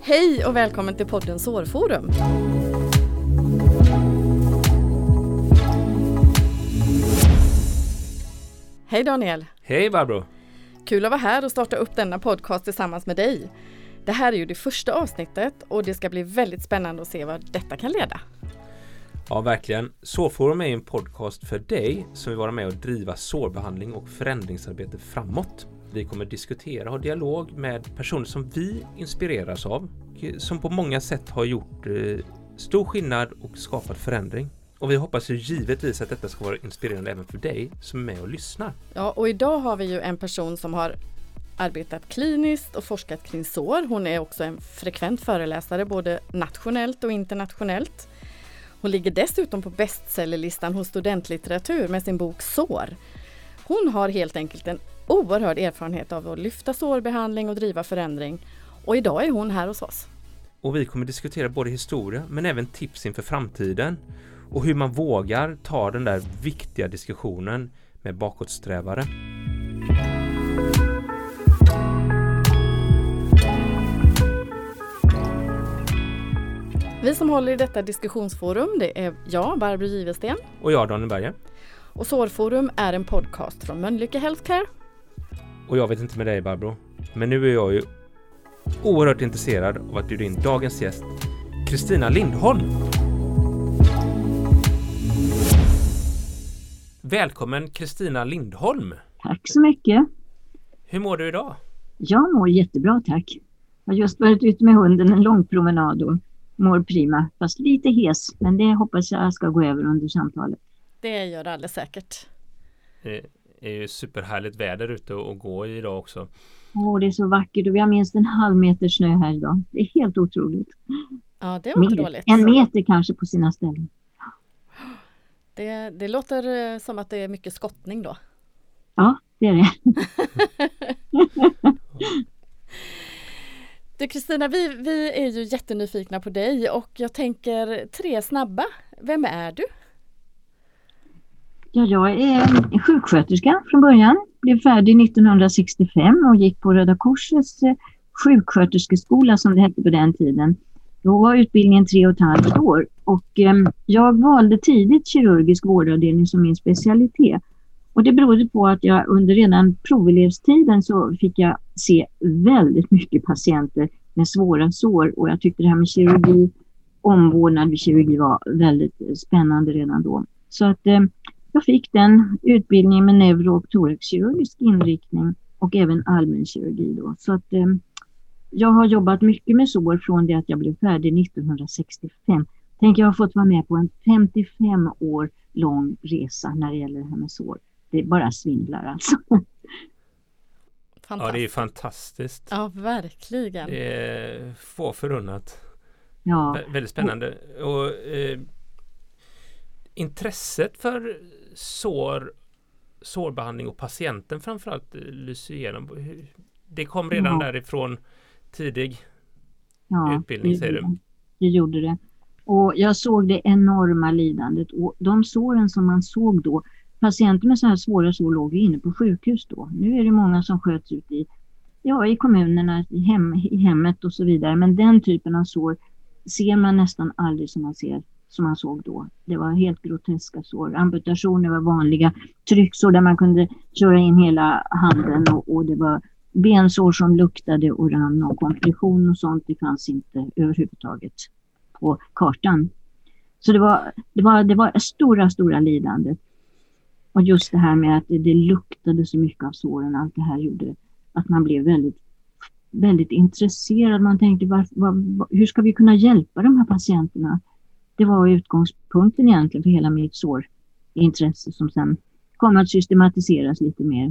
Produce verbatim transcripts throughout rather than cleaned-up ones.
Hej och välkommen till podden Sårforum. Hej Daniel. Hej Barbro. Kul att vara här och starta upp denna podcast tillsammans med dig. Det här är ju det första avsnittet och det ska bli väldigt spännande att se vad detta kan leda. Ja, verkligen. Sårforum är en podcast för dig som vill vara med och driva sårbehandling och förändringsarbete framåt. Vi kommer diskutera och ha dialog med personer som vi inspireras av, som på många sätt har gjort eh, stor skillnad och skapat förändring. Och vi hoppas ju givetvis att detta ska vara inspirerande även för dig som är med och lyssnar. Ja, och idag har vi ju en person som har arbetat kliniskt och forskat kring sår. Hon är också en frekvent föreläsare både nationellt och internationellt. Hon ligger dessutom på bestsellerlistan hos studentlitteratur med sin bok Sår. Hon har helt enkelt en oerhörd erfarenhet av att lyfta sårbehandling och driva förändring. Och idag är hon här hos oss. Och vi kommer diskutera både historia men även tips inför framtiden. Och hur man vågar ta den där viktiga diskussionen med bakåtsträvare. Vi som håller i detta diskussionsforum, det är jag, Barbro Givesten. Och jag, Daniel Berger. Och Sårforum är en podcast från Mölnlycke Healthcare. Och jag vet inte med dig Barbro, men nu är jag ju oerhört intresserad av att bjuda in dagens gäst, Kristina Lindholm. Välkommen Kristina Lindholm. Tack så mycket. Hur mår du idag? Jag mår jättebra, tack. Jag har just varit ute med hunden en lång promenad och mår prima. Fast lite hes, men det hoppas jag ska gå över under samtalet. Det gör det alldeles säkert. Det är ju superhärligt väder ute och gå i idag också. Åh, det är så vackert och vi har minst en halv meter snö här idag. Det är helt otroligt. Ja, det var inte dåligt. En meter kanske på sina ställen. Det, det låter som att det är mycket skottning då. Ja, det är det. Du Kristina, vi, vi är ju jättenyfikna på dig och jag tänker tre snabba. Vem är du? Ja, jag är sjuksköterska från början. Blev färdig nittonhundrasextiofem och gick på Röda Korsets sjuksköterskeskola som det hette på den tiden. Då var utbildningen tre och ett halvt år och eh, jag valde tidigt kirurgisk vårdavdelning som min specialitet. Och det berodde på att jag under redan provelevstiden så fick jag se väldigt mycket patienter med svåra sår. Och jag tyckte det här med kirurgi, omvårdnad vid kirurgi var väldigt spännande redan då. Så att eh, jag fick den utbildningen med neuro- och thoraxkirurgisk inriktning och även allmän kirurgi då. Så att eh, jag har jobbat mycket med sår från det att jag blev färdig nittonhundrasextiofem. Tänk, jag har fått vara med på en femtiofem år lång resa när det gäller det här med sår. Det är bara svindlar alltså. Ja, det är fantastiskt. Ja, verkligen. Det är få förunnat. Ja. Vä- väldigt spännande. Och eh, intresset för sår, sårbehandling och patienten framförallt lyser igenom. Det kom redan ja. därifrån tidig ja, utbildning, det, säger du. Det gjorde det. Och jag såg det enorma lidandet. Och de såren som man såg då, patienter med så här svåra sår låg inne på sjukhus då. Nu är det många som sköts ut i, ja, i kommunerna, i, hem, i hemmet och så vidare. Men den typen av sår ser man nästan aldrig som man ser som man såg då. Det var helt groteska sår. Amputationer var vanliga. Trycksår där man kunde köra in hela handen och, och det var bensår som luktade och rann och kompression och sånt. Det fanns inte överhuvudtaget på kartan. Så det var, det var, det var stora, stora lidande. Och just det här med att det, det luktade så mycket av såren, allt det här gjorde att man blev väldigt, väldigt intresserad. Man tänkte, var, var, hur ska vi kunna hjälpa de här patienterna? Det var utgångspunkten egentligen för hela mitt sårintresse som sen kom att systematiseras lite mer.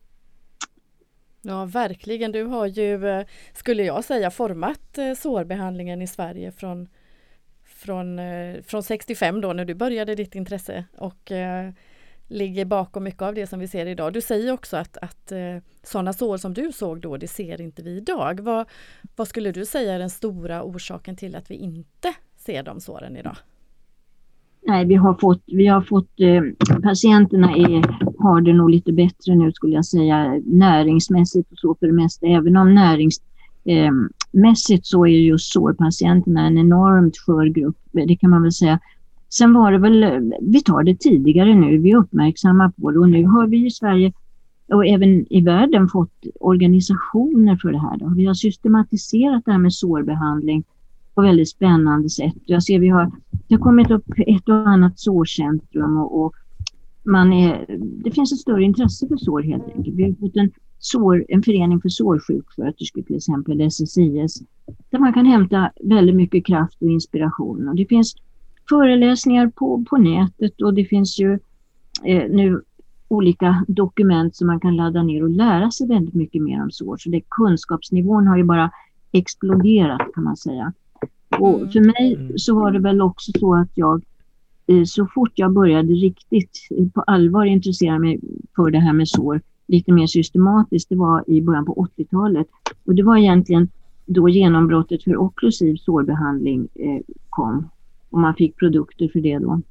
Ja, verkligen. Du har ju, skulle jag säga, format sårbehandlingen i Sverige från, från, från sextiofem då när du började ditt intresse och eh, ligger bakom mycket av det som vi ser idag. Du säger också att, att eh, sådana sår som du såg då, det ser inte vi idag. Vad, vad skulle du säga är den stora orsaken till att vi inte ser de såren idag? Nej, vi har fått, vi har fått eh, patienterna är, har det nog lite bättre nu skulle jag säga näringsmässigt och så för det mesta. Även om närings, eh, gruppmässigt så är just sårpatienterna en enormt skör grupp, det kan man väl säga. Sen var det väl, vi tar det tidigare nu, vi är uppmärksamma på det och nu har vi i Sverige och även i världen fått organisationer för det här. Då. Vi har systematiserat det här med sårbehandling på väldigt spännande sätt. Jag ser vi har, det har kommit upp ett och annat sårcentrum och, och man är, det finns ett större intresse för sår helt enkelt. Vi har fått en, sår, en förening för sårsjuksköterskor till exempel, S S I S, där man kan hämta väldigt mycket kraft och inspiration. Och det finns föreläsningar på, på nätet och det finns ju eh, nu olika dokument som man kan ladda ner och lära sig väldigt mycket mer om sår. Så det, kunskapsnivån har ju bara exploderat kan man säga. Och för mig så var det väl också så att jag eh, så fort jag började riktigt på allvar intressera mig för det här med sår lite mer systematiskt, det var i början på åttiotalet. Och det var egentligen då genombrottet för okklusiv sårbehandling eh, kom. Och man fick produkter för det då.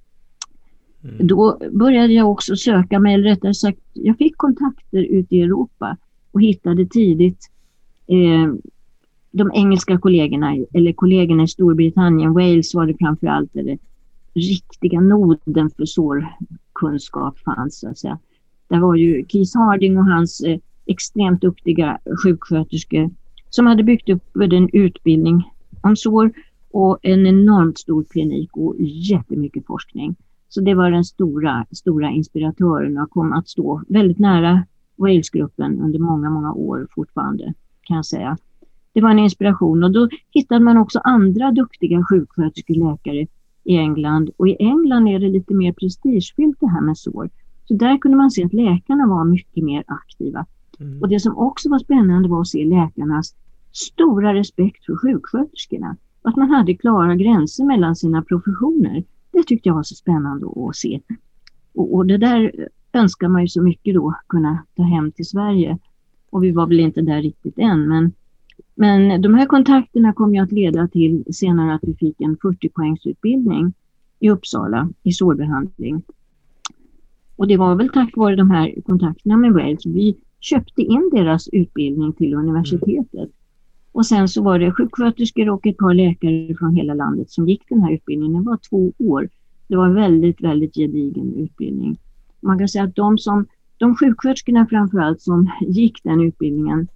Mm. Då började jag också söka mig, eller rättare sagt, jag fick kontakter ute i Europa och hittade tidigt eh, de engelska kollegorna, eller kollegorna i Storbritannien, Wales var det framförallt, eller riktiga noden för sårkunskap fanns så att säga. Där var ju Keith Harding och hans eh, extremt duktiga sjuksköterskor som hade byggt upp en utbildning om sår och en enormt stor klinik och jättemycket forskning. Så det var den stora, stora inspiratören och kom att stå väldigt nära Wales-gruppen under många, många år fortfarande kan jag säga. Det var en inspiration och då hittade man också andra duktiga sjuksköterskor, läkare i England. Och i England är det lite mer prestigefyllt det här med sår. Så där kunde man se att läkarna var mycket mer aktiva. Mm. Och det som också var spännande var att se läkarnas stora respekt för sjuksköterskorna. Att man hade klara gränser mellan sina professioner. Det tyckte jag var så spännande att se. Och, och det där önskar man ju så mycket då kunna ta hem till Sverige. Och vi var väl inte där riktigt än. Men, men de här kontakterna kom ju att leda till senare att vi fick en fyrtio poängsutbildning i Uppsala i sårbehandling. Och det var väl tack vare de här kontakterna med Wales. Vi köpte in deras utbildning till universitetet. Och sen så var det sjuksköterskor och ett par läkare från hela landet som gick den här utbildningen. Det var två år. Det var väldigt, väldigt gedigen utbildning. Man kan säga att de, som, de sjuksköterskorna framförallt som gick den utbildningen,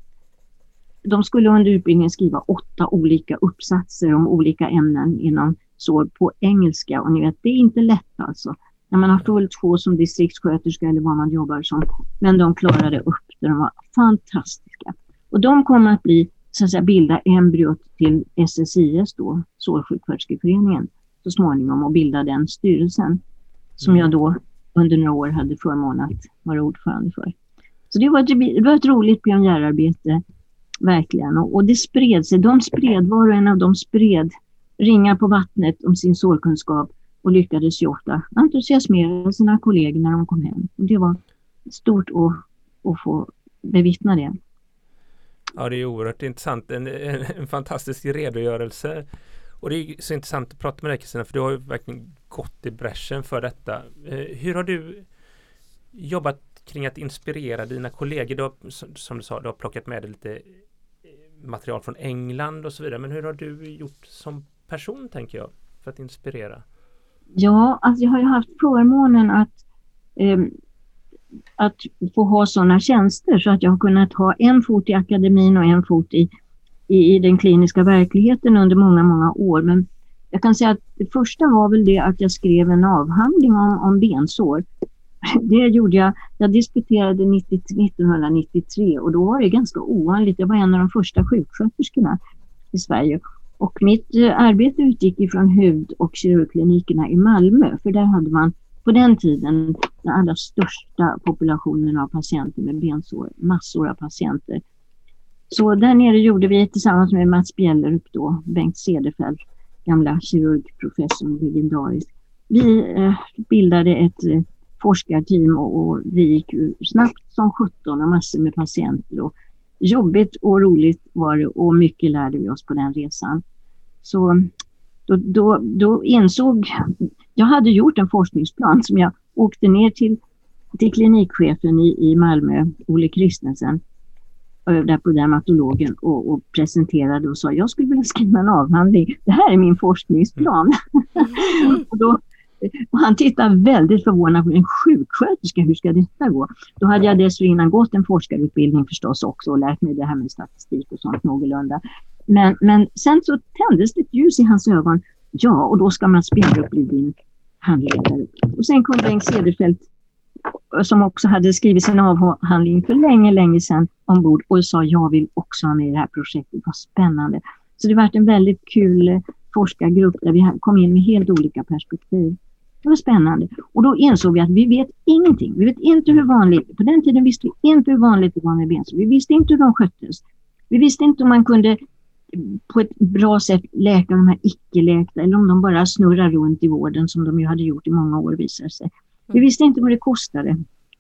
de skulle under utbildningen skriva åtta olika uppsatser om olika ämnen inom sår på engelska. Och ni vet, det är inte lätt alltså. När man har fullt sjå som distriktssköterska eller vad man jobbar som. Men de klarade upp det. De var fantastiska. Och de kommer att bli, så att säga, bilda embryot till S S I S då, Sårsjuksköterskeföreningen, så småningom, och bilda den styrelsen som jag då under några år hade förmånen att vara ordförande för. Så det var ett, det var ett roligt pionjärarbete, verkligen. Och, och det spred sig, de spred, var och en av dem spred ringar på vattnet om sin sårkunskap och lyckades ju ofta entusiasmera sina kollegor när de kom hem. Och det var stort att, att få bevittna det. Ja, det är oerhört intressant. En, en, en fantastisk redogörelse. Och det är så intressant att prata med dig, Kristina, för du har ju verkligen gått i bräschen för detta. Eh, hur har du jobbat kring att inspirera dina kollegor? Du har, som du sa, du har plockat med dig lite material från England och så vidare. Men hur har du gjort som person, tänker jag, för att inspirera? Ja, alltså jag har ju haft förmånen att eh, att få ha sådana tjänster så att jag har kunnat ha en fot i akademin och en fot i, i, i den kliniska verkligheten under många, många år. Men jag kan säga att det första var väl det att jag skrev en avhandling om, om bensår. Det gjorde jag, jag disputerade nittonhundranittiotre och då var det ganska ovanligt. Jag var en av de första sjuksköterskorna i Sverige. Och mitt arbete utgick ifrån hud- och kirurgklinikerna i Malmö. För där hade man på den tiden den allra största populationen av patienter med bensår, massor av patienter. Så där nere gjorde vi tillsammans med Mats Bjellerup då, Bengt Cederfeldt, gamla kirurgprofessorn, legendarisk. Vi eh, bildade ett eh, forskarteam och, och vi gick snabbt som sjutton och massor med patienter. Och jobbigt och roligt var det och mycket lärde vi oss på den resan. Så då, då, då insåg, jag hade gjort en forskningsplan som jag åkte ner till, till klinikchefen i, i Malmö, Olle Christensen. där på dermatologen och, och presenterade och sa jag skulle vilja skriva en avhandling. Det här är min forskningsplan. Mm. och, då, och han tittade väldigt förvånad på en sjuksköterska. Hur ska detta gå? Då hade jag dessförinnan gått en forskarutbildning förstås också och lärt mig det här med statistik och sånt någorlunda. Men, men sen så tändes det ett ljus i hans ögon. Ja, och då ska man spela upp bli din handledare. Och sen kom Bengt Cederfeldt som också hade skrivit sin avhandling för länge, länge sedan ombord och sa jag vill också ha med i det här projektet. Vad spännande. Så det var en väldigt kul forskargrupp där vi kom in med helt olika perspektiv. Det var spännande. Och då insåg vi att vi vet ingenting. Vi vet inte hur vanligt, på den tiden visste vi inte hur vanligt det var med bensår. Vi visste inte hur de sköttes. Vi visste inte om man kunde på ett bra sätt läka de här icke-läkta eller om de bara snurrar runt i vården som de ju hade gjort i många år visar sig. Vi visste inte vad det kostade.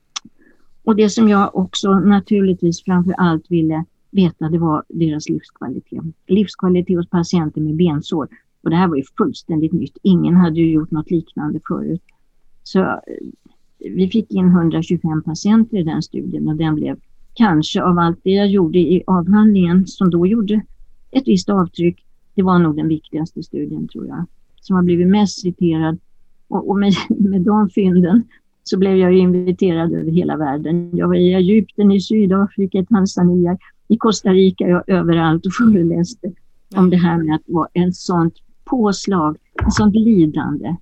Och det som jag också naturligtvis framför allt ville veta det var deras livskvalitet. Livskvalitet hos patienter med bensår. Och det här var ju fullständigt nytt. Ingen hade ju gjort något liknande förut. Så vi fick in hundratjugofem patienter i den studien och den blev kanske av allt det jag gjorde i avhandlingen som då gjorde ett visst avtryck. Det var nog den viktigaste studien tror jag. Som har blivit mest citerad. Och, och med, med de fynden så blev jag inviterad över hela världen. Jag var i Egypten, i Sydafrika, i Tanzania, i Costa Rica, jag överallt och föreläste om det här med att vara en sånt påslag, en sånt lidande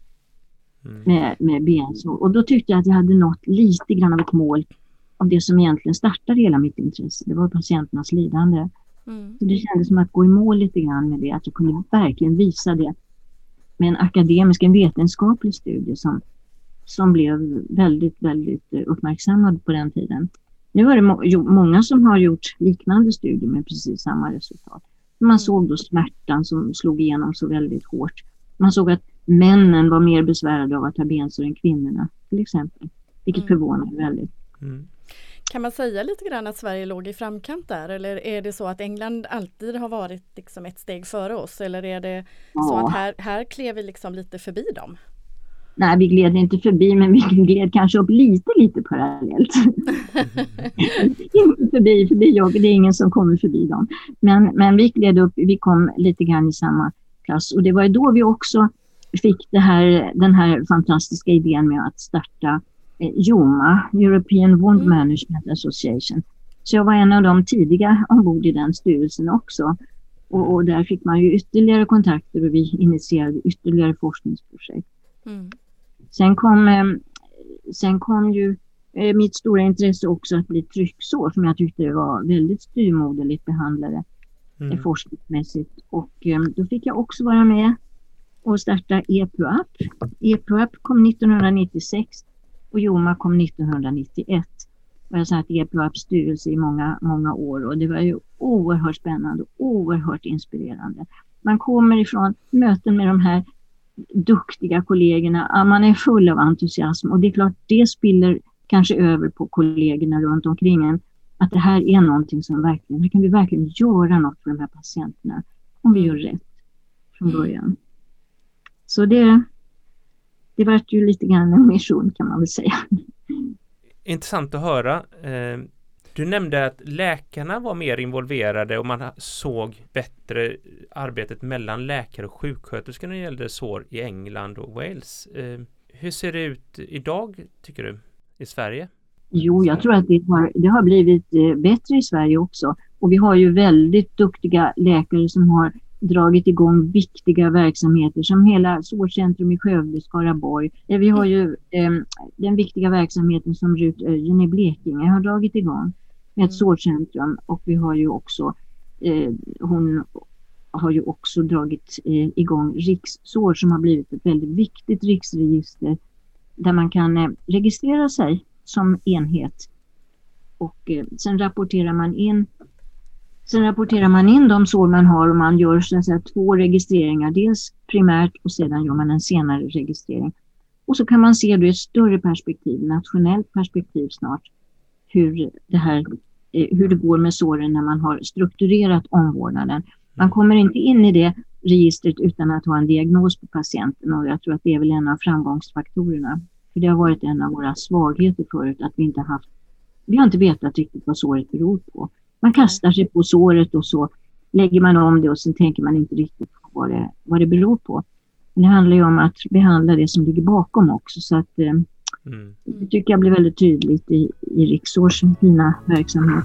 med, med bensår. Och då tyckte jag att jag hade nått lite grann av ett mål av det som egentligen startade hela mitt intresse. Det var patienternas lidande. Mm. Så det kändes som att gå i mål lite grann med det, att jag kunde verkligen visa det med en akademisk, en vetenskaplig studie som, som blev väldigt, väldigt uppmärksammad på den tiden. Nu var det må- jo, många som har gjort liknande studier med precis samma resultat. Man såg då smärtan som slog igenom så väldigt hårt. Man såg att männen var mer besvärade av att ha bensår än kvinnorna till exempel. Vilket mm. förvånade väldigt. Mm. Kan man säga lite grann att Sverige låg i framkant där? Eller är det så att England alltid har varit liksom ett steg före oss? Eller är det ja. så att här, här klev vi liksom lite förbi dem? Nej, vi gled inte förbi, men vi gled kanske upp lite, lite parallellt. Inte förbi, förbi jag, det är ingen som kommer förbi dem. Men, men vi gled upp, vi kom lite grann i samma klass. Och det var då vi också fick det här, den här fantastiska idén med att starta J O M A, European Wound mm. Management Association. Så jag var en av de tidiga ombord i den styrelsen också. Och, och där fick man ju ytterligare kontakter och vi initierade ytterligare forskningsprojekt. Mm. Sen kom, eh, sen kom ju eh, mitt stora intresse också att bli trycksår som jag tyckte var väldigt styrmoderligt behandlade mm. eh, forskningsmässigt. Och eh, då fick jag också vara med och starta E P U A P. E P U A P kom nittonhundranittiosex och J O M A kom nittonhundranittioett. Och jag satt i E P U A P:s styrelse i många, många år och det var ju oerhört spännande och oerhört inspirerande. Man kommer ifrån möten med de här duktiga kollegorna, man är full av entusiasm och det är klart det spiller kanske över på kollegorna runt omkring en att det här är någonting som verkligen, här kan vi verkligen göra något för de här patienterna om vi gör rätt från början. Så det det var ju lite grann en mission kan man väl säga. Intressant att höra. Du nämnde att läkarna var mer involverade och man såg bättre arbetet mellan läkare och sjuksköterskor när det gällde sår i England och Wales. Hur ser det ut idag tycker du i Sverige? Jo, jag tror att det har, det har blivit bättre i Sverige också. Och vi har ju väldigt duktiga läkare som har dragit igång viktiga verksamheter som hela sårcentrum i Skövde, Skaraborg. Vi har ju eh, den viktiga verksamheten som Rut Öjen i Blekinge har dragit igång med ett sårcentrum och vi har ju också eh, hon har ju också dragit eh, igång Rikssår som har blivit ett väldigt viktigt riksregister där man kan eh, registrera sig som enhet och eh, sen rapporterar man in Sen rapporterar man in de sår man har och man gör så att säga, två registreringar. Dels primärt och sedan gör man en senare registrering. Och så kan man se då ett större perspektiv, nationellt perspektiv snart, hur det, här, hur det går med såren när man har strukturerat omvårdnaden. Man kommer inte in i det registret utan att ha en diagnos på patienten och jag tror att det är väl en av framgångsfaktorerna. För det har varit en av våra svagheter förut att vi inte haft, vi har inte vetat riktigt vad såret beror på. Man kastar sig på såret och så lägger man om det och sen tänker man inte riktigt på vad det, vad det beror på. Men det handlar ju om att behandla det som ligger bakom också, så att eh, mm. det tycker jag blir väldigt tydligt i, i Riksårs fina verksamhet.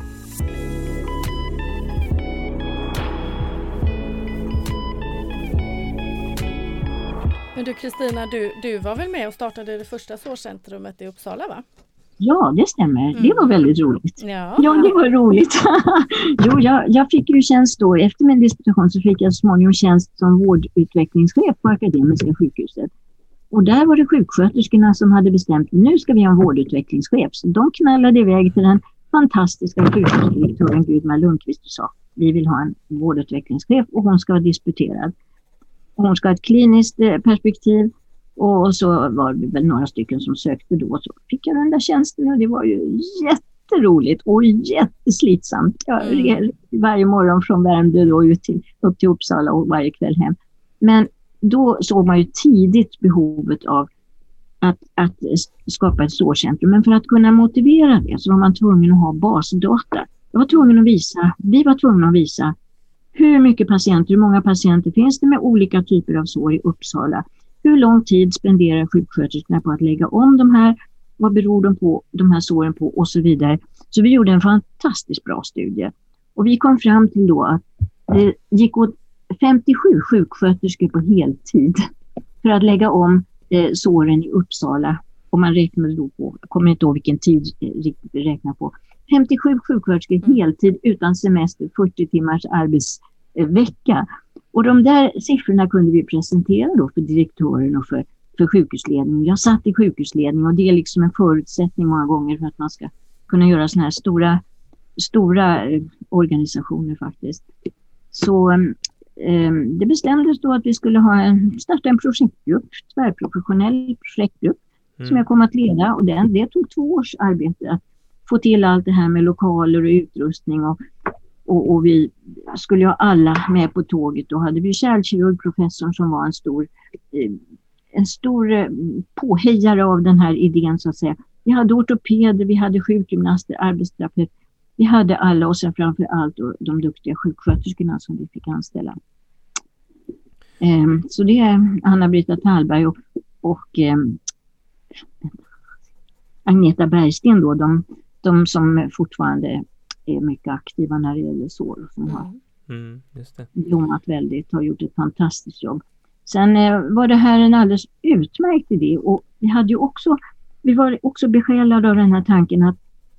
Men du Kristina, du, du var väl med och startade det första sårcentrumet i Uppsala, va? Ja, det stämmer. Mm. Det var väldigt roligt. Ja, ja det var roligt. jo, jag, jag fick ju tjänst då, efter min disputation så fick jag så småningom tjänst som vårdutvecklingschef på Akademiska sjukhuset. Och där var det sjuksköterskorna som hade bestämt, nu ska vi ha en vårdutvecklingschef. Så de knallade iväg till den fantastiska sjukhusdirektören Gudmar Lundqvist och sa, vi vill ha en vårdutvecklingschef och hon ska vara disputerad. Hon ska ha ett kliniskt perspektiv. Och så var det väl några stycken som sökte då. Så fick jag den där tjänsten och det var ju jätteroligt och jätteslitsamt. Jag red varje morgon från Värmdö då ut till, upp till Uppsala och varje kväll hem. Men då såg man ju tidigt behovet av att, att skapa ett sårcentrum. Men för att kunna motivera det så var man tvungen att ha basdata. Jag var tvungen att visa, vi var tvungna att visa hur mycket patienter, hur många patienter finns det med olika typer av sår i Uppsala. Hur lång tid spenderar sjuksköterskorna på att lägga om de här? Vad beror de på, de här såren på och så vidare. Så vi gjorde en fantastiskt bra studie. Och vi kom fram till då att det gick åt femtiosju sjuksköterskor på heltid för att lägga om eh, såren i Uppsala. Och man räknade då på, jag kommer inte ihåg vilken tid eh, riktigt vi räknade på. femtiosju sjuksköterskor heltid utan semester, fyrtio timmars arbetsvecka. Och de där siffrorna kunde vi presentera då för direktören och för, för sjukhusledningen. Jag satt i sjukhusledning och det är liksom en förutsättning många gånger för att man ska kunna göra såna här stora, stora organisationer faktiskt. Så eh, det bestämdes då att vi skulle ha en, starta en projektgrupp, tvärprofessionell projektgrupp mm. som jag kom att leda. Och den, det tog två års arbete att få till allt det här med lokaler och utrustning och Och, och vi skulle ha alla med på tåget. Då hade vi kärlkirurgprofessorn som var en stor, eh, en stor eh, påhejare av den här idén så att säga. Vi hade ortopeder, vi hade sjukgymnaster, arbetsterapeuter. Vi hade alla och sen framför allt de duktiga sjuksköterskorna som vi fick anställa. Eh, så det är Anna-Brita Tallberg och, och eh, Agneta Bergsten då, de, de som fortfarande är mycket aktiva när det gäller sår som har mm, just det. blommat väldigt, har gjort ett fantastiskt jobb. Sen eh, var det här en alldeles utmärkt idé och vi hade ju också, vi var också besjälade av den här tanken att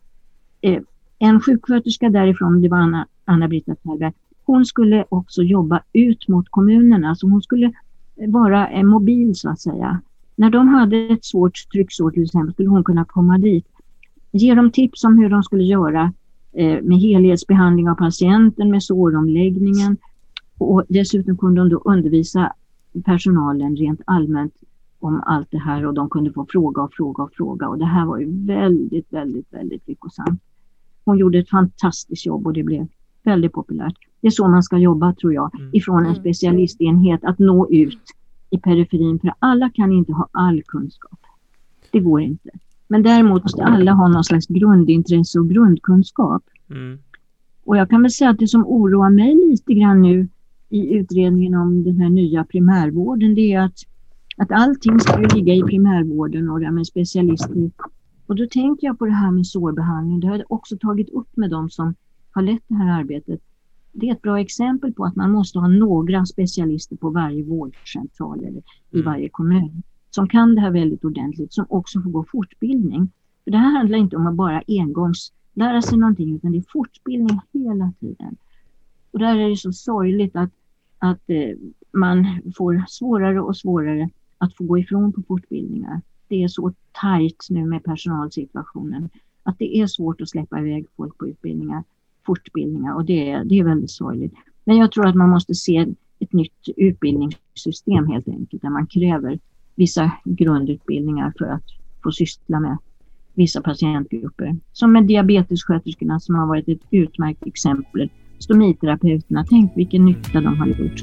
eh, en sjuksköterska därifrån, det var Anna, Anna-Brita Tallberg, hon skulle också jobba ut mot kommunerna, så hon skulle vara en mobil så att säga. När de hade ett svårt trycksår till exempel skulle hon kunna komma dit, ge dem tips om hur de skulle göra med helhetsbehandling av patienten, med såromläggningen och dessutom kunde de då undervisa personalen rent allmänt om allt det här och de kunde få fråga och fråga och fråga och det här var ju väldigt, väldigt, väldigt lyckosamt. Hon gjorde ett fantastiskt jobb och det blev väldigt populärt. Det är så man ska jobba tror jag, ifrån en specialistenhet att nå ut i periferin för alla kan inte ha all kunskap. Det går inte. Men däremot måste alla ha någon slags grundintresse och grundkunskap. Mm. Och jag kan väl säga att det som oroar mig lite grann nu i utredningen om den här nya primärvården, det är att, att allting ska ju ligga i primärvården och det med specialister. Och då tänker jag på det här med sårbehandling. Det har jag också tagit upp med dem som har lett det här arbetet. Det är ett bra exempel på att man måste ha några specialister på varje vårdcentral eller i varje kommun som kan det här väldigt ordentligt, som också får gå fortbildning. För det här handlar inte om att bara engångs lära sig någonting, utan det är fortbildning hela tiden. Och där är det så sorgligt att, att eh, man får svårare och svårare att få gå ifrån på fortbildningar. Det är så tajt nu med personalsituationen att det är svårt att släppa iväg folk på utbildningar, fortbildningar och det är, det är väldigt sorgligt. Men jag tror att man måste se ett nytt utbildningssystem helt enkelt där man kräver vissa grundutbildningar för att få syssla med vissa patientgrupper. Som med diabetessköterskorna som har varit ett utmärkt exempel. Stomitterapeuterna, tänk vilken nytta de har gjort.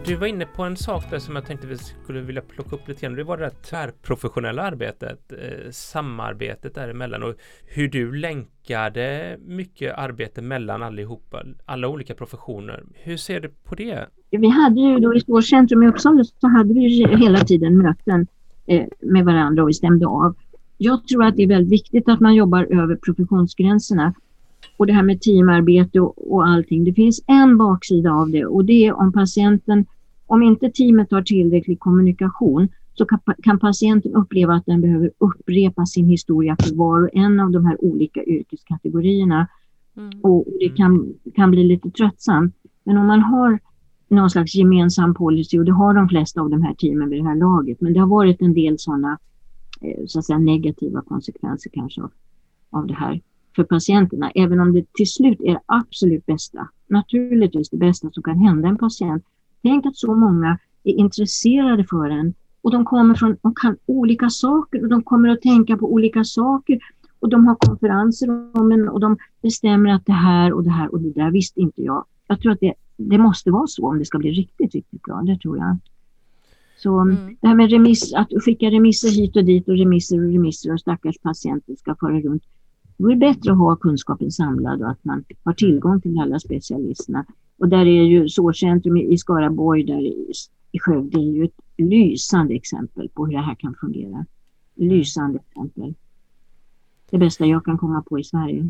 Du var inne på en sak där som jag tänkte vi skulle vilja plocka upp lite grann. Det var det här tvärprofessionella arbetet, eh, samarbetet däremellan och hur du länkade mycket arbete mellan allihopa, alla olika professioner. Hur ser du på det? Vi hade ju då i Spårcentrum i Uppsala så hade vi ju hela tiden möten eh, med varandra och vi stämde av. Jag tror att det är väldigt viktigt att man jobbar över professionsgränserna. Och det här med teamarbete och, och allting. Det finns en baksida av det och det är om patienten, om inte teamet har tillräcklig kommunikation så kan, kan patienten uppleva att den behöver upprepa sin historia för var och en av de här olika yrkeskategorierna. Mm. Och det kan, kan bli lite tröttsamt. Men om man har någon slags gemensam policy, och det har de flesta av de här teamen vid det här laget, men det har varit en del sådana eh, så att säga negativa konsekvenser kanske av, av det här för patienterna, även om det till slut är det absolut bästa. Naturligtvis det bästa som kan hända en patient. Tänk att så många är intresserade för en och de kommer från, de kan olika saker och de kommer att tänka på olika saker och de har konferenser om en och de bestämmer att det här och det här och det där visste inte jag. Jag tror att det, det måste vara så om det ska bli riktigt, riktigt bra, det tror jag. Så mm. det här med remiss, att skicka remisser hit och dit och remisser och remisser och stackars patienter ska föra runt. Det är bättre att ha kunskapen samlad och att man har tillgång till alla specialisterna. Och där är ju Sårcentrum i Skaraborg, där i Skövde, är ju ett lysande exempel på hur det här kan fungera. Lysande exempel. Det bästa jag kan komma på i Sverige.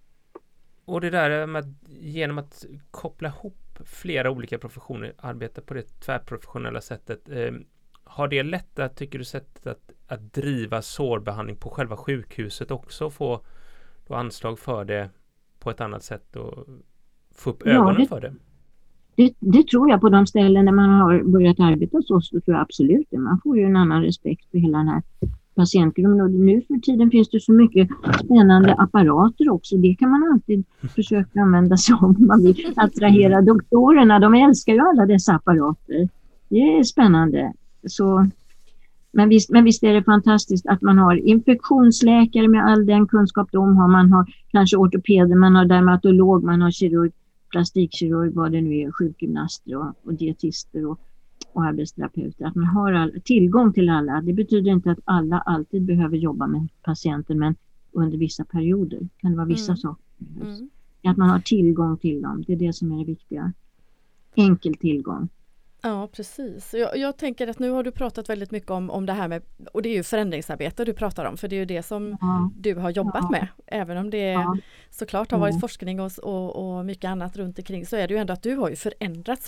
Och det där med genom att koppla ihop flera olika professioner, arbeta på det tvärprofessionella sättet, eh, har det lättat, tycker du, sättet att, att driva sårbehandling på själva sjukhuset också, få då anslag för det på ett annat sätt och få upp ögonen ja, det, för det? det? Det tror jag på de ställen där man har börjat arbeta så, så tror jag absolut det. Man får ju en annan respekt för hela den här patientgruppen. Och nu för tiden finns det så mycket spännande apparater också. Det kan man alltid försöka använda sig om man vill attrahera doktorerna. De älskar ju alla dessa apparater. Det är spännande. Så... Men visst, men visst är det fantastiskt att man har infektionsläkare med all den kunskap de har. Man har kanske ortopeder, man har dermatolog, man har kirurg, plastikkirurg, vad det nu är, sjukgymnaster och, och dietister och, och arbetsterapeuter. Att man har all, tillgång till alla. Det betyder inte att alla alltid behöver jobba med patienten, men under vissa perioder kan det vara vissa mm. saker. Mm. Att man har tillgång till dem, det är det som är det viktiga. Enkel tillgång. Ja, precis. Jag, jag tänker att nu har du pratat väldigt mycket om, om det här med, och det är ju förändringsarbete du pratar om, för det är ju det som ja. du har jobbat ja. med. Även om det ja. såklart har varit mm. forskning och, och, och mycket annat runt omkring, så är det ju ändå att du har ju förändrat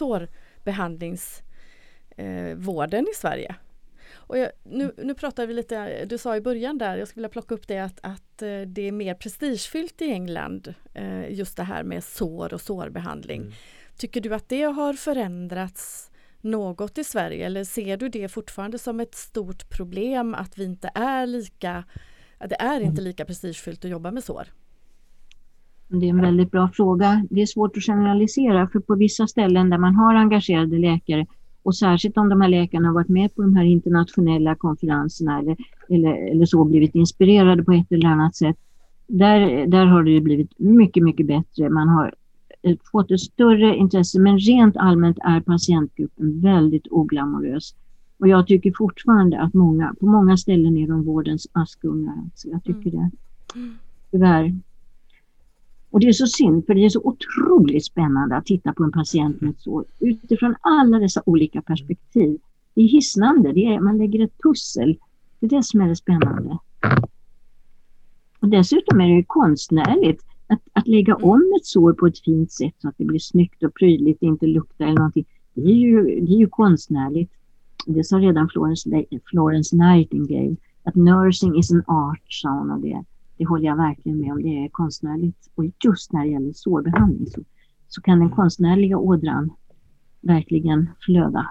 sårbehandlingsvården eh, i Sverige. Och jag, nu, nu pratar vi lite, du sa i början där, jag skulle vilja plocka upp det att, att det är mer prestigefyllt i England, eh, just det här med sår och sårbehandling. Mm. Tycker du att det har förändrats något i Sverige, eller ser du det fortfarande som ett stort problem att vi inte är lika, att det är inte lika prestigefyllt att jobba med sår? Det är en väldigt bra fråga. Det är svårt att generalisera, för på vissa ställen där man har engagerade läkare, och särskilt om de här läkarna har varit med på de här internationella konferenserna eller, eller, eller så blivit inspirerade på ett eller annat sätt, där, där har det blivit mycket, mycket bättre. Man har fått ett större intresse, men rent allmänt är patientgruppen väldigt oglamorös. Och jag tycker fortfarande att många, på många ställen är de vårdens askungar. Så jag tycker det. Tyvärr. Och det är så synd, för det är så otroligt spännande att titta på en patient med så utifrån alla dessa olika perspektiv. Det är hisnande, det är, man lägger ett pussel. Det är det som är det spännande. Och dessutom är det ju konstnärligt. Att, att lägga om ett sår på ett fint sätt så att det blir snyggt och prydligt, inte luktar eller någonting. Det är ju, det är ju konstnärligt. Det sa redan Florence, Florence Nightingale. Att nursing is an art, sa hon, och det, det håller jag verkligen med om. Det är konstnärligt. Och just när det gäller sårbehandling så, så kan den konstnärliga ådran verkligen flöda.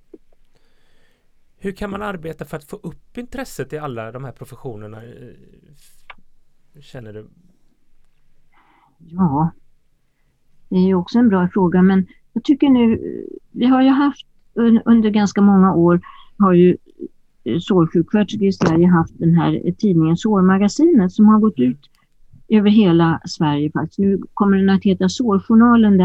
Hur kan man arbeta för att få upp intresset i alla de här professionerna? Känner du? Ja, det är ju också en bra fråga, men jag tycker nu, vi har ju haft under ganska många år, har ju sårsjuksköterskor i Sverige haft den här tidningen Sårmagasinet som har gått ut över hela Sverige faktiskt. Nu kommer den att heta Sårjournalen den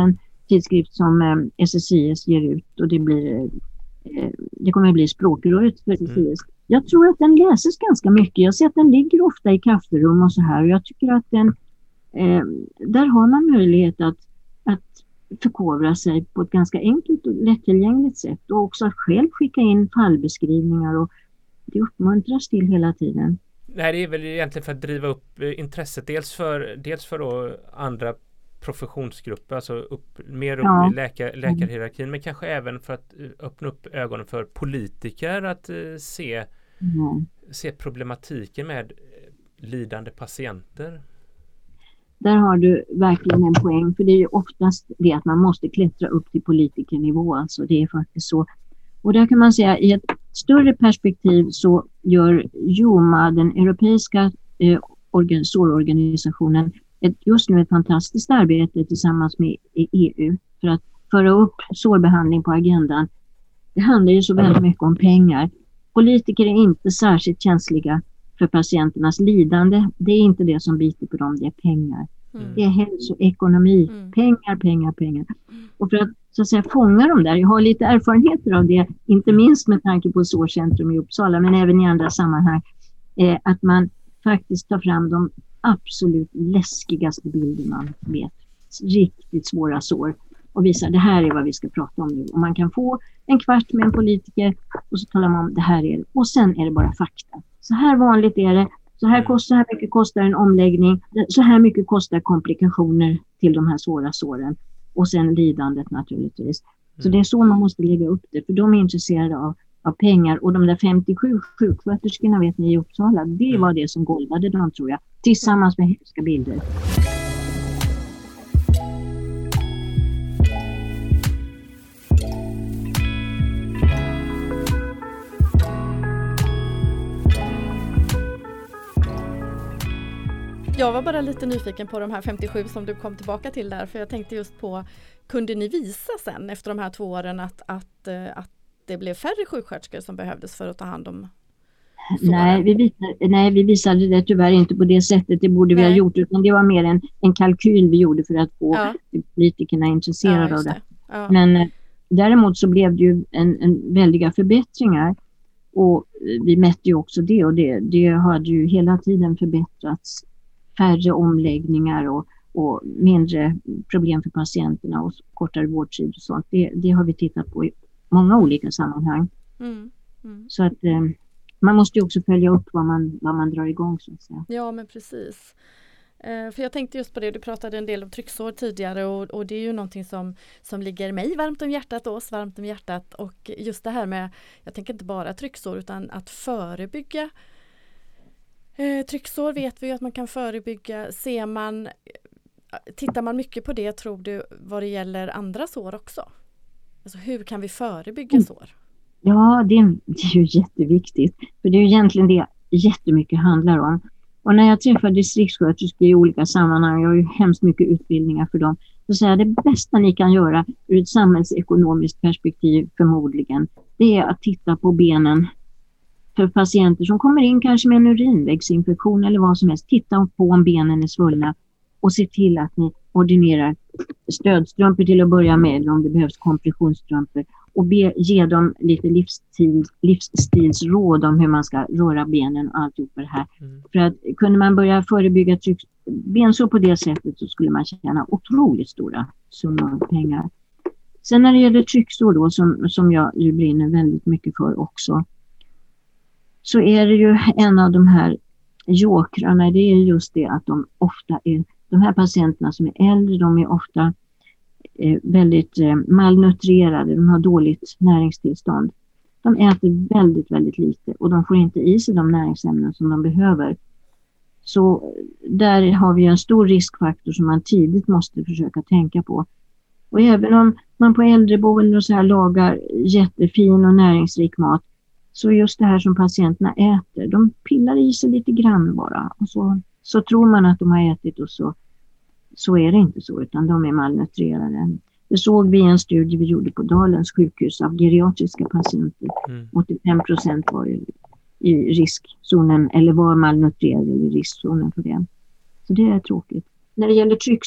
tidskrift som eh, S S I S ger ut, och det blir eh, det kommer att bli språkröret för S S I S. Mm. Jag tror att den läses ganska mycket. Jag ser att den ligger ofta i kafferum och så här, och jag tycker att den eh, där har man möjlighet att, att förkovra sig på ett ganska enkelt och lättillgängligt sätt, och också att själv skicka in fallbeskrivningar, och det uppmuntras till hela tiden. Nej, det är väl egentligen för att driva upp intresset, dels för, dels för då andra professionsgrupper, alltså upp, mer upp ja. i läkar, läkarhierarkin, men kanske även för att öppna upp ögonen för politiker att uh, se, mm. se problematiken med lidande patienter. Där har du verkligen en poäng, för det är ju oftast det att man måste klättra upp till politikernivå, alltså det är faktiskt så. Och där kan man säga, i ett större perspektiv så gör J O M A, den europeiska eh, organ, sårorganisationen, ett, just nu ett fantastiskt arbete tillsammans med E U för att föra upp sårbehandling på agendan. Det handlar ju så väldigt mycket om pengar. Politiker är inte särskilt känsliga för patienternas lidande. Det är inte det som biter på dem, det är pengar. Mm. Det är hälsoekonomi, mm. pengar, pengar, pengar. Och för att så att säga fånga dem där, jag har lite erfarenheter av det, inte minst med tanke på Sårcentrum i Uppsala, men även i andra sammanhang, eh, att man faktiskt tar fram de absolut läskigaste bilder man vet. Riktigt svåra sår. Och visar, det här är vad vi ska prata om nu. Och man kan få en kvart med en politiker och så talar man om det här är det. Och sen är det bara fakta. Så här vanligt är det. Så här, kost, så här mycket kostar en omläggning. Så här mycket kostar komplikationer till de här svåra såren. Och sen lidandet naturligtvis. Så det är så man måste lägga upp det. För de är intresserade av, av pengar. Och de där femtiosju sjuksköterskorna, vet ni, i Uppsala, det var det som golvade dem, tror jag. Tillsammans med hemska bilder. Jag var bara lite nyfiken på de här femtiosju som du kom tillbaka till där, för jag tänkte just på, kunde ni visa sen efter de här två åren att, att, att det blev färre sjuksköterskor som behövdes för att ta hand om såren? Nej, vi visade, nej, vi visade det tyvärr inte på det sättet, det borde vi nej. ha gjort, utan det var mer en, en kalkyl vi gjorde för att få ja. politikerna intresserade ja, av det. det. Ja. Men däremot så blev det ju en, en väldiga förbättringar, och vi mätte ju också det, och det, det hade ju hela tiden förbättrats. Färre omläggningar och, och mindre problem för patienterna och kortare vårdtid och sånt. Det, det har vi tittat på i många olika sammanhang. Mm, mm. Så att eh, man måste ju också följa upp vad man, vad man drar igång, så att säga. Ja, men precis. Eh, för jag tänkte just på det, du pratade en del om trycksår tidigare, och, och det är ju någonting som, som ligger mig varmt om hjärtat och oss varmt om hjärtat. Och just det här med, jag tänker inte bara trycksår utan att förebygga Eh, trycksår vet vi ju att man kan förebygga. Ser man, tittar man mycket på det, tror du, vad det gäller andra sår också? Alltså hur kan vi förebygga sår? Ja, det är, det är ju jätteviktigt. För det är ju egentligen det jättemycket handlar om. Och när jag träffar distriktssköterskor i olika sammanhang, jag har ju hemskt mycket utbildningar för dem, så säger jag det bästa ni kan göra ur ett samhällsekonomiskt perspektiv förmodligen, det är att titta på benen. För patienter som kommer in kanske med en urinvägsinfektion eller vad som helst, titta på om benen är svullna och se till att ni ordinerar stödstrumpor till att börja med, eller om det behövs kompressionsstrumpor, och be, ge dem lite livsstil, livsstilsråd om hur man ska röra benen och alltihop det här. Mm. För att kunde man börja förebygga tryck, bensår på det sättet, så skulle man tjäna otroligt stora summor pengar. Sen när det gäller trycksår då, som, som jag ju brinner väldigt mycket för också, så är det ju en av de här jokrarna, det är just det att de ofta är, de här patienterna som är äldre, de är ofta eh, väldigt eh, malnutrerade, de har dåligt näringstillstånd. De äter väldigt, väldigt lite och de får inte i sig de näringsämnen som de behöver. Så där har vi en stor riskfaktor som man tidigt måste försöka tänka på. Och även om man på äldreboenden och så här lagar jättefin och näringsrik mat, så just det här som patienterna äter, de pillar i sig lite grann bara. Och så, så tror man att de har ätit, och så, så är det inte så, utan de är malnutrerade. Det såg vi i en studie vi gjorde på Dalens sjukhus av geriatriska patienter. Mm. åttiofem procent var i, i riskzonen, eller var malnutrerade i riskzonen för det. Så det är tråkigt. När det gäller trycksår,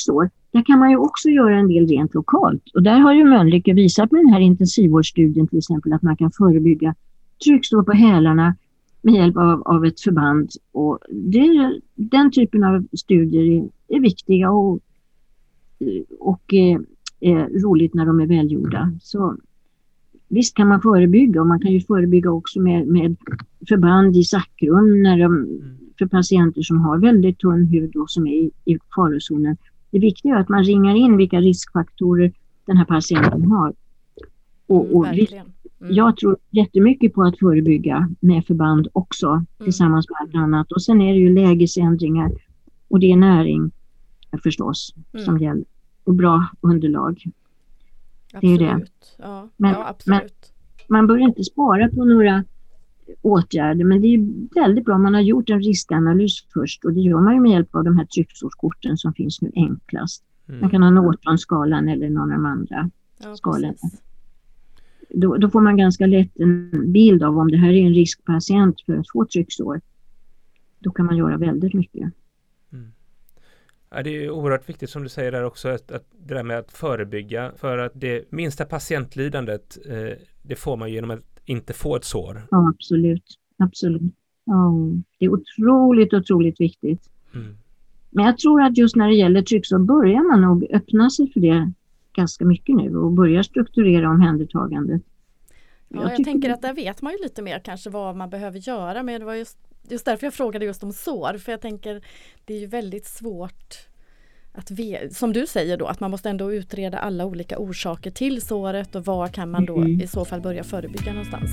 där kan man ju också göra en del rent lokalt. Och där har ju Mölnlycke visat med den här intensivvårdsstudien till exempel att man kan förebygga trycksår på hälarna med hjälp av, av ett förband. Och det, den typen av studier är, är viktiga och, och är, är roligt när de är välgjorda. Så visst kan man förebygga, och man kan ju förebygga också med, med förband i sakrum när de, för patienter som har väldigt tunn hud och som är i, i farozonen. Det viktiga är att man ringar in vilka riskfaktorer den här patienten har. Och, och vi, mm. Jag tror jättemycket på att förebygga med förband också mm. tillsammans med allt annat. Och sen är det ju lägesändringar och det är näring förstås mm. som gäller. Och bra underlag. Absolut. Det är det. Ja, men, ja, absolut. Men man bör inte spara på några åtgärder, men det är väldigt bra om man har gjort en riskanalys först, och det gör man ju med hjälp av de här trycksårskorten som finns nu enklast. Mm. Man kan ha Norton-skalan eller någon av de andra ja, skalorna. Då, då får man ganska lätt en bild av om det här är en riskpatient för att få trycksår. Då kan man göra väldigt mycket. Mm. Ja, det är oerhört viktigt som du säger där också, att, att det där med att förebygga, för att det minsta patientlidandet eh, det får man genom att inte få ett sår. Ja, absolut. absolut. Ja, det är otroligt, otroligt viktigt. Mm. Men jag tror att just när det gäller trycksår börjar man nog öppna sig för det ganska mycket nu och börjar strukturera omhändertagandet. Ja, jag, jag tänker att där vet man ju lite mer kanske vad man behöver göra, men det var just, just därför jag frågade just om sår, för jag tänker det är ju väldigt svårt att ve- som du säger då, att man måste ändå utreda alla olika orsaker till såret och vad kan man då mm. i så fall börja förebygga någonstans.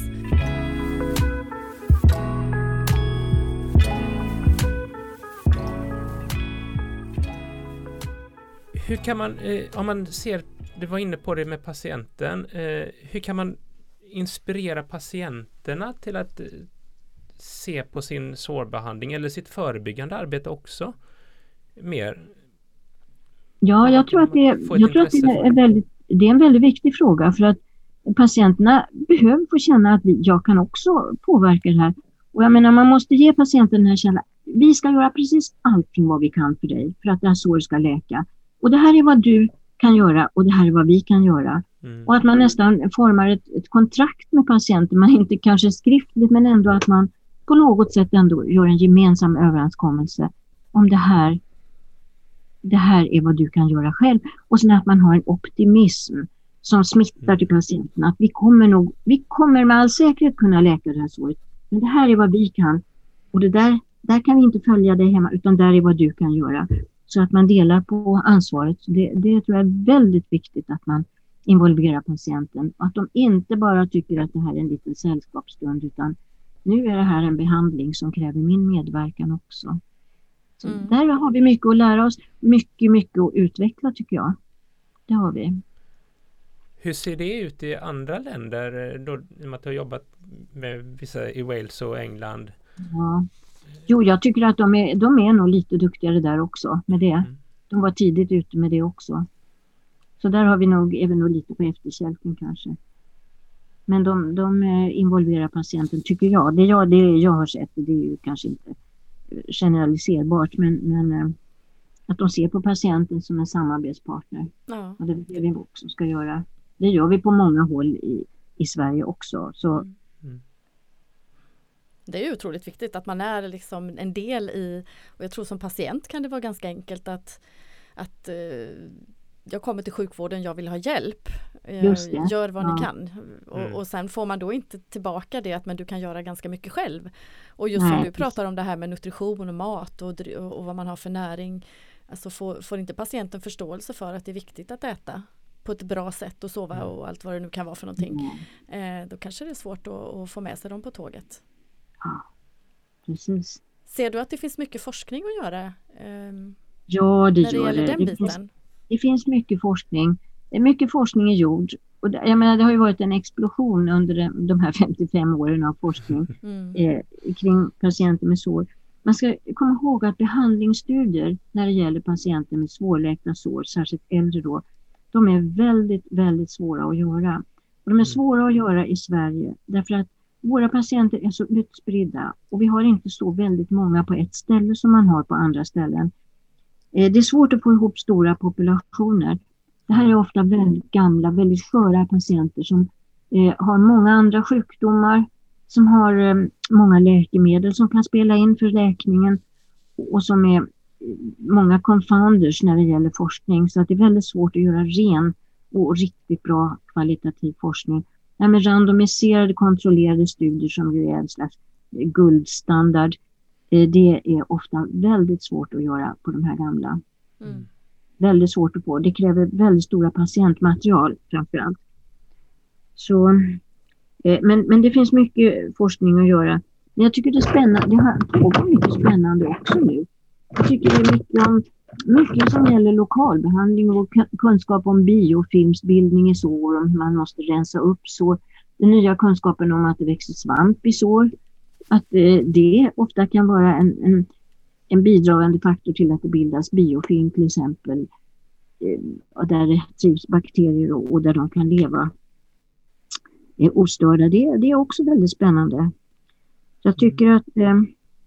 Hur kan man, eh, om man ser, du var inne på det med patienten, eh, hur kan man inspirera patienterna till att eh, se på sin sårbehandling eller sitt förebyggande arbete också mer? Ja, jag tror att det, jag tror att det är, väldigt, det är en väldigt viktig fråga, för att patienterna behöver få känna att vi, jag kan också påverka det här. Och jag menar, man måste ge patienten den här känslan, vi ska göra precis allting vad vi kan för dig för att det här såret ska läka. Och det här är vad du kan göra och det här är vad vi kan göra. Mm. Och att man nästan formar ett, ett kontrakt med patienten, man inte kanske skriftligt men ändå att man på något sätt ändå gör en gemensam överenskommelse om det här. Det här är vad du kan göra själv. Och sen att man har en optimism som smittar till patienten. Att vi kommer nog, vi kommer med all säkerhet kunna läka det här såret. Men det här är vad vi kan. Och det där, där kan vi inte följa dig hemma, utan där är vad du kan göra. Så att man delar på ansvaret. Det, det tror jag är väldigt viktigt att man involverar patienten. Att de inte bara tycker att det här är en liten sällskapsstund, utan nu är det här en behandling som kräver min medverkan också. Så mm. där har vi mycket att lära oss. Mycket, mycket att utveckla tycker jag. Det har vi. Hur ser det ut i andra länder? Då, i och med att du har jobbat med vissa i Wales och England. Ja. Jo, jag tycker att de är, de är nog lite duktigare där också med det. Mm. De var tidigt ute med det också. Så där har vi nog även nog lite på efterkälken kanske. Men de, de involverar patienten tycker jag. Det jag, det jag har sett, det är ju kanske inte generaliserbart, men, men att de ser på patienten som en samarbetspartner. Ja. Och det är det vi också ska göra. Det gör vi på många håll i, i Sverige också. Så. Mm. Det är ju otroligt viktigt att man är liksom en del i, och jag tror som patient kan det vara ganska enkelt att, att uh, jag kommer till sjukvården, jag vill ha hjälp. Just det. Gör vad ja. ni kan. Och, Mm. och sen får man då inte tillbaka det att men du kan göra ganska mycket själv. Och just Nej. som du pratar om det här med nutrition och mat och, och, och vad man har för näring. Alltså får, får inte patienten förståelse för att det är viktigt att äta på ett bra sätt och sova Mm. och allt vad det nu kan vara för någonting. Mm. Eh, då kanske det är svårt att, att få med sig dem på tåget. Ja, precis. Ser du att det finns mycket forskning att göra? Eh, ja, det när det gör gäller det. den Det biten? finns, det finns mycket forskning. Mycket forskning är gjord. Och det, jag menar, det har ju varit en explosion under de, de här femtiofem åren av forskning Mm. eh, kring patienter med sår. Man ska komma ihåg att behandlingsstudier när det gäller patienter med svårläkta sår, särskilt äldre då, de är väldigt, väldigt svåra att göra. Och de är svåra att göra i Sverige därför att våra patienter är så utspridda och vi har inte så väldigt många på ett ställe som man har på andra ställen. Eh, det är svårt att få ihop stora populationer. Det här är ofta väldigt gamla, väldigt sköra patienter som eh, har många andra sjukdomar, som har eh, många läkemedel som kan spela in för läkningen och som är eh, många confounders när det gäller forskning. Så att det är väldigt svårt att göra ren och riktigt bra kvalitativ forskning. Ja, med randomiserade kontrollerade studier som ju är en slags guldstandard. Eh, det är ofta väldigt svårt att göra på de här gamla. Mm. Väldigt svårt att få. Det kräver väldigt stora patientmaterial framförallt. Så, eh, men, men det finns mycket forskning att göra. Men jag tycker det är spännande. Det har pågått mycket spännande också nu. Jag tycker det är mycket, om, mycket som gäller lokalbehandling och kunskap om biofilmsbildning i sår, om hur man måste rensa upp sår. Den nya kunskapen om att det växer svamp i sår. Att eh, det ofta kan vara en, en, en bidragande faktor till att det bildas biofilm till exempel. Eh, där det trivs bakterier och, och där de kan leva eh, ostörda. Det, det är också väldigt spännande. Så jag tycker att eh,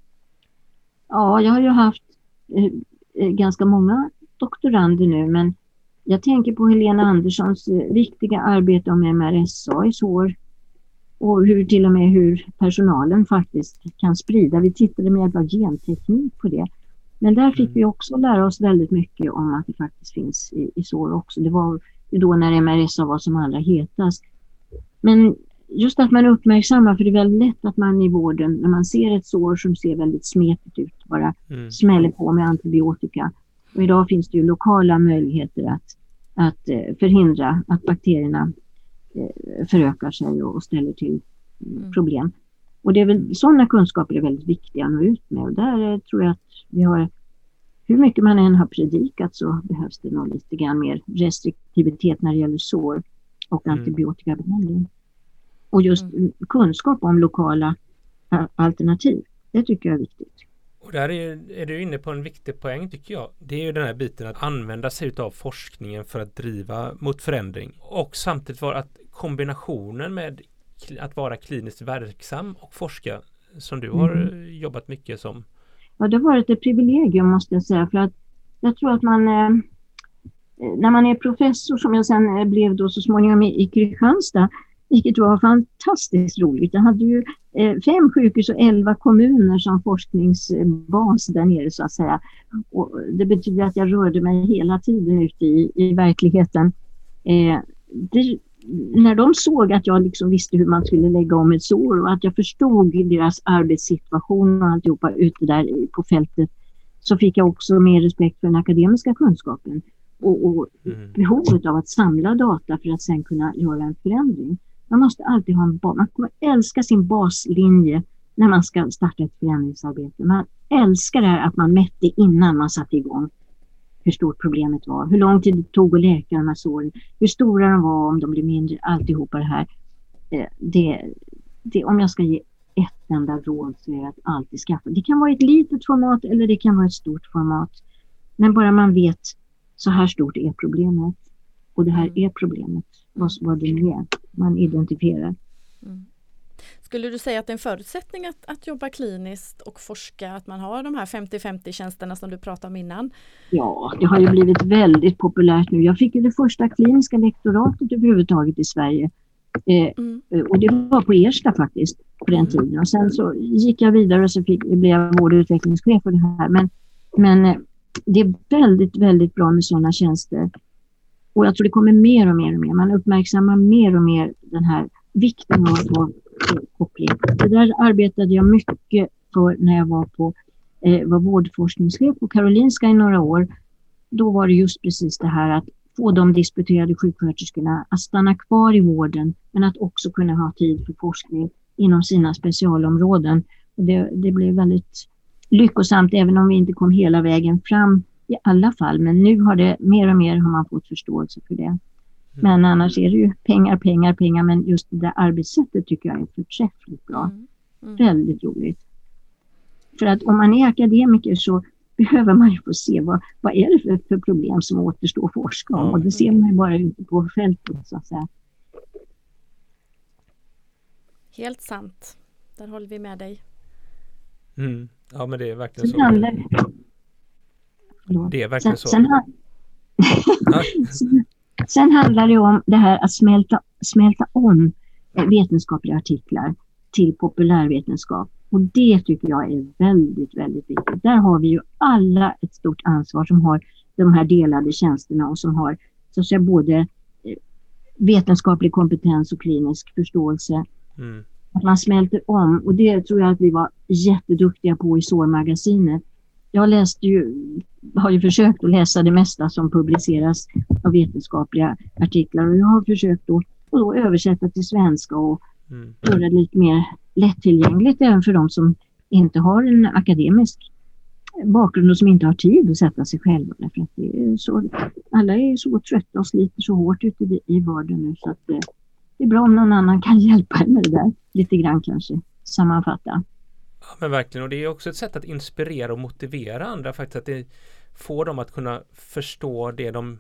ja, jag har ju haft eh, ganska många doktorander nu, men jag tänker på Helena Anderssons eh, viktiga arbete om M R S A i sår. Och hur till och med hur personalen faktiskt kan sprida. Vi tittade med hjälp av genteknik på det. Men där fick vi också lära oss väldigt mycket om att det faktiskt finns i, i sår också. Det var då när M R S A var som allra hetast. Men just att man uppmärksammar, för det är väldigt lätt att man i vården, när man ser ett sår som ser väldigt smetigt ut, bara mm. smäller på med antibiotika. Och idag finns det ju lokala möjligheter att, att förhindra att bakterierna förökar sig och ställer till problem. Mm. Och det är väl, sådana kunskaper är väldigt viktiga att nå ut med. Och där tror jag att vi har, hur mycket man än har predikat, så behövs det nog lite grann mer restriktivitet när det gäller sår och mm. antibiotikabehandling. Och just mm. kunskap om lokala alternativ, det tycker jag är viktigt. Och där är, är du inne på en viktig poäng tycker jag. Det är ju den här biten att använda sig av forskningen för att driva mot förändring. Och samtidigt var att kombinationen med att vara kliniskt verksam och forska, som du har mm. jobbat mycket som. Ja, det har varit ett privilegium måste jag säga. För att jag tror att man, eh, när man är professor, som jag sen blev då så småningom i, i Kristianstad, vilket var fantastiskt roligt. Jag hade ju eh, fem sjukhus och elva kommuner som forskningsbas där nere så att säga. Och det betyder att jag rörde mig hela tiden ute i, i verkligheten. Eh, det, när de såg att jag liksom visste hur man skulle lägga om ett sår och att jag förstod deras arbetssituation och alltihopa ute där på fältet, så fick jag också mer respekt för den akademiska kunskapen och, och mm. behovet av att samla data för att sen kunna göra en förändring. Man måste alltid ha en bas. Man kommer älska sin baslinje när man ska starta ett förändringsarbete. Man älskar det här att man mätte innan man satte igång hur stort problemet var. Hur lång tid det tog att läka de här såren. Hur stora de var, om de blev mindre. Alltihopa det här. Det, det, om jag ska ge ett enda råd så är det att alltid skaffa. Det kan vara ett litet format eller det kan vara ett stort format. Men bara man vet så här stort är problemet. Och det här är problemet. Vad, vad det är. Man identifierar. Mm. Skulle du säga att det är en förutsättning att, att jobba kliniskt och forska, att man har de här femtio femtio tjänsterna som du pratade om innan? Ja, det har ju blivit väldigt populärt nu. Jag fick ju det första kliniska lektoratet överhuvudtaget i Sverige. Eh, mm. Och det var på Ersta faktiskt på den tiden. Och sen så gick jag vidare och så fick, blev jag vårdutvecklingschef för det här. Men, men det är väldigt, väldigt bra med sådana tjänster. Och jag tror det kommer mer och mer och mer. Man uppmärksammar mer och mer den här vikten av att ha koppling. Det där arbetade jag mycket för när jag var på eh, var vårdforskningschef på Karolinska i några år. Då var det just precis det här att få de disputerade sjuksköterskorna att stanna kvar i vården, men att också kunna ha tid för forskning inom sina specialområden. Och det, det blev väldigt lyckosamt, även om vi inte kom hela vägen fram i alla fall. Men nu har det mer och mer har man fått förståelse för det. Men annars är det ju pengar, pengar, pengar. Men just det där arbetssättet tycker jag är förträffligt bra. Mm. Mm. Väldigt roligt. För att om man är akademiker så behöver man ju få se vad, vad är det för, för problem som återstår att forska om. Mm. Och det ser man ju bara ute på fältet så att säga. Helt sant. Där håller vi med dig. Mm. Ja, men det är verkligen så. så. Handlar, Det är verkligen sen, så. Sen, sen, sen handlar det om det här att smälta, smälta om vetenskapliga artiklar till populärvetenskap. Och det tycker jag är väldigt, väldigt viktigt. Där har vi ju alla ett stort ansvar som har de här delade tjänsterna och som har så att säga, både vetenskaplig kompetens och klinisk förståelse. Mm. Att man smälter om, och det tror jag att vi var jätteduktiga på i sårmagasinet. Jag läste ju, har ju försökt att läsa det mesta som publiceras av vetenskapliga artiklar, och jag har försökt då, och då översätta till svenska och mm. göra det lite mer lättillgängligt även för de som inte har en akademisk bakgrund och som inte har tid att sätta sig själva. Därför att det är så, alla är så trötta och sliter så hårt ute i, i vardagen nu, så att det, det är bra om någon annan kan hjälpa en med det där. Lite grann kanske sammanfatta. Ja, men verkligen, och det är också ett sätt att inspirera och motivera andra faktiskt, att det får dem att kunna förstå det de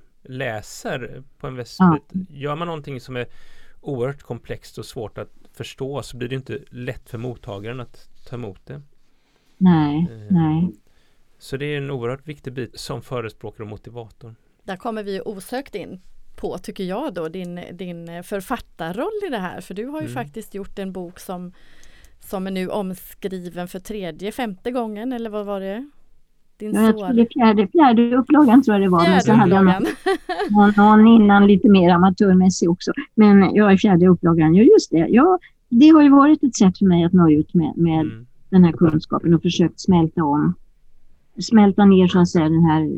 läser på en väst. Ja. Gör man någonting som är oerhört komplext och svårt att förstå, så blir det inte lätt för mottagaren att ta emot det. Nej, eh, nej. Så det är en oerhört viktig bit som förespråkare och motivator. Där kommer vi osökt in på, tycker jag då, din, din författarroll i det här. För du har ju mm. faktiskt gjort en bok som, som är nu omskriven för tredje, femte gången, eller vad var det? Din ja, jag tror det fjärde, fjärde upplagan tror jag det var. Fjärde men så hade jag någon, någon innan lite mer amatörmässig också. Men jag är fjärde upplagan, ja just det. Ja, det har ju varit ett sätt för mig att nå ut med, med mm. den här kunskapen och försökt smälta om. Smälta ner så att säga den här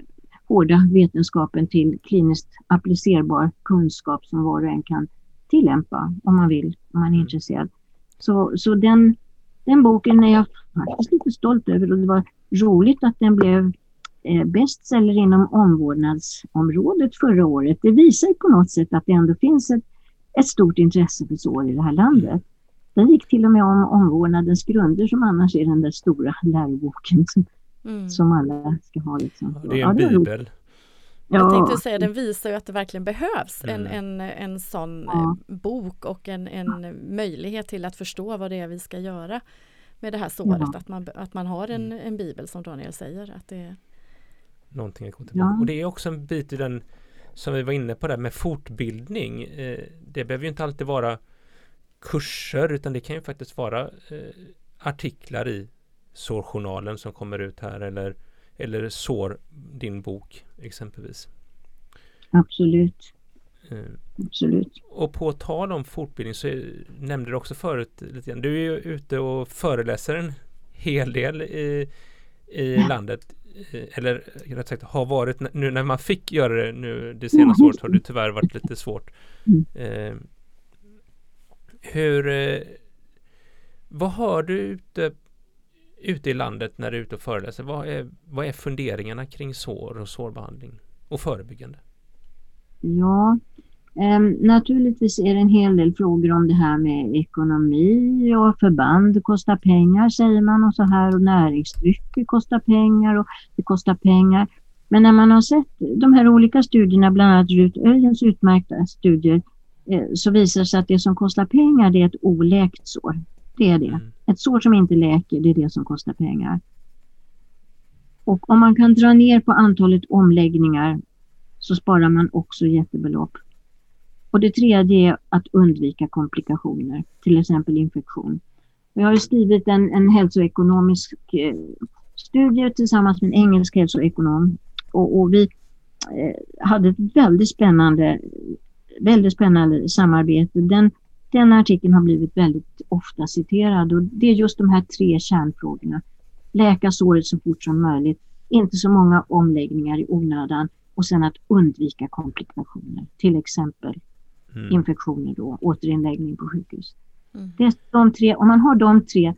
hårda vetenskapen till kliniskt applicerbar kunskap som var och en kan tillämpa om man vill, om man är intresserad. Så, så den, den boken är jag faktiskt lite stolt över, och det var roligt att den blev eh, bestseller inom omvårdnadsområdet förra året. Det visar på något sätt att det ändå finns ett, ett stort intresse för sår i det här landet. Den gick till och med om omvårdnadens grunder, som annars är den där stora läroboken som, mm. som alla ska ha. Liksom. Ja, det är en ja, bibel. Jag tänkte säga, den visar ju att det verkligen behövs mm. en, en, en sån ja. bok och en, en möjlighet till att förstå vad det är vi ska göra med det här såret. Ja. Att, man, att man har en, en bibel, som Daniel säger. Att det är någonting att gå tillbaka. Ja. Och det är också en bit i den som vi var inne på där med fortbildning. Eh, det behöver ju inte alltid vara kurser, utan det kan ju faktiskt vara eh, artiklar i sårjournalen som kommer ut här, eller, eller sår, din bok exempelvis. Absolut. Eh, Absolut. Och på tal om fortbildning så nämnde du också förut lite grann. Du är ju ute och föreläser en hel del i, i ja. landet. Eller rätt sagt har varit, nu när man fick göra det nu det senaste ja. året har det tyvärr varit lite svårt. Mm. Eh, hur eh, vad har du ute, ute i landet när du är ute och föreläser? Vad är, vad är funderingarna kring sår och sårbehandling och förebyggande? Ja, eh, naturligtvis är det en hel del frågor om det här med ekonomi och förband kostar pengar, säger man, och så här, och näringsdrycker kostar pengar och det kostar pengar. Men när man har sett de här olika studierna, bland annat Rut Öjens utmärkta studier, eh, så visar det sig att det som kostar pengar, det är ett oläkt sår. Det är det. Mm. Ett sår som inte läker, det är det som kostar pengar. Och om man kan dra ner på antalet omläggningar så sparar man också jättebelopp. Och det tredje är att undvika komplikationer, till exempel infektion. Jag har skrivit en, en hälsoekonomisk eh, studie tillsammans med en engelsk hälsoekonom. Och, och vi eh, hade ett väldigt spännande, väldigt spännande samarbete. Den, den artikeln har blivit väldigt ofta citerad, och det är just de här tre kärnfrågorna. Läka såret så fort som möjligt, inte så många omläggningar i onödan, och sen att undvika komplikationer, till exempel mm. infektioner då, återinläggning på sjukhus. Mm. Det är de tre, om man har de tre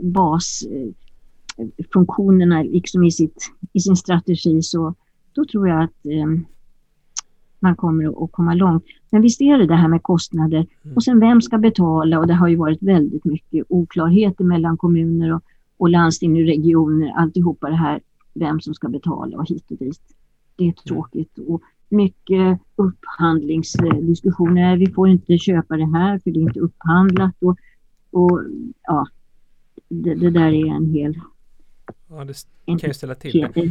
basfunktionerna liksom i, sitt, i sin strategi, så då tror jag att eh, man kommer att komma långt. Men visst är det det här med kostnader. Mm. Och sen vem ska betala? Och det har ju varit väldigt mycket oklarheter mellan kommuner och, och landsting och regioner. Alltihopa det här, vem som ska betala och hit och dit. Det är tråkigt. Mm. Och mycket upphandlingsdiskussioner. Vi får inte köpa det här för det är inte upphandlat. Och, och ja, det, det där är en hel... Ja, det kan ju ställa till det.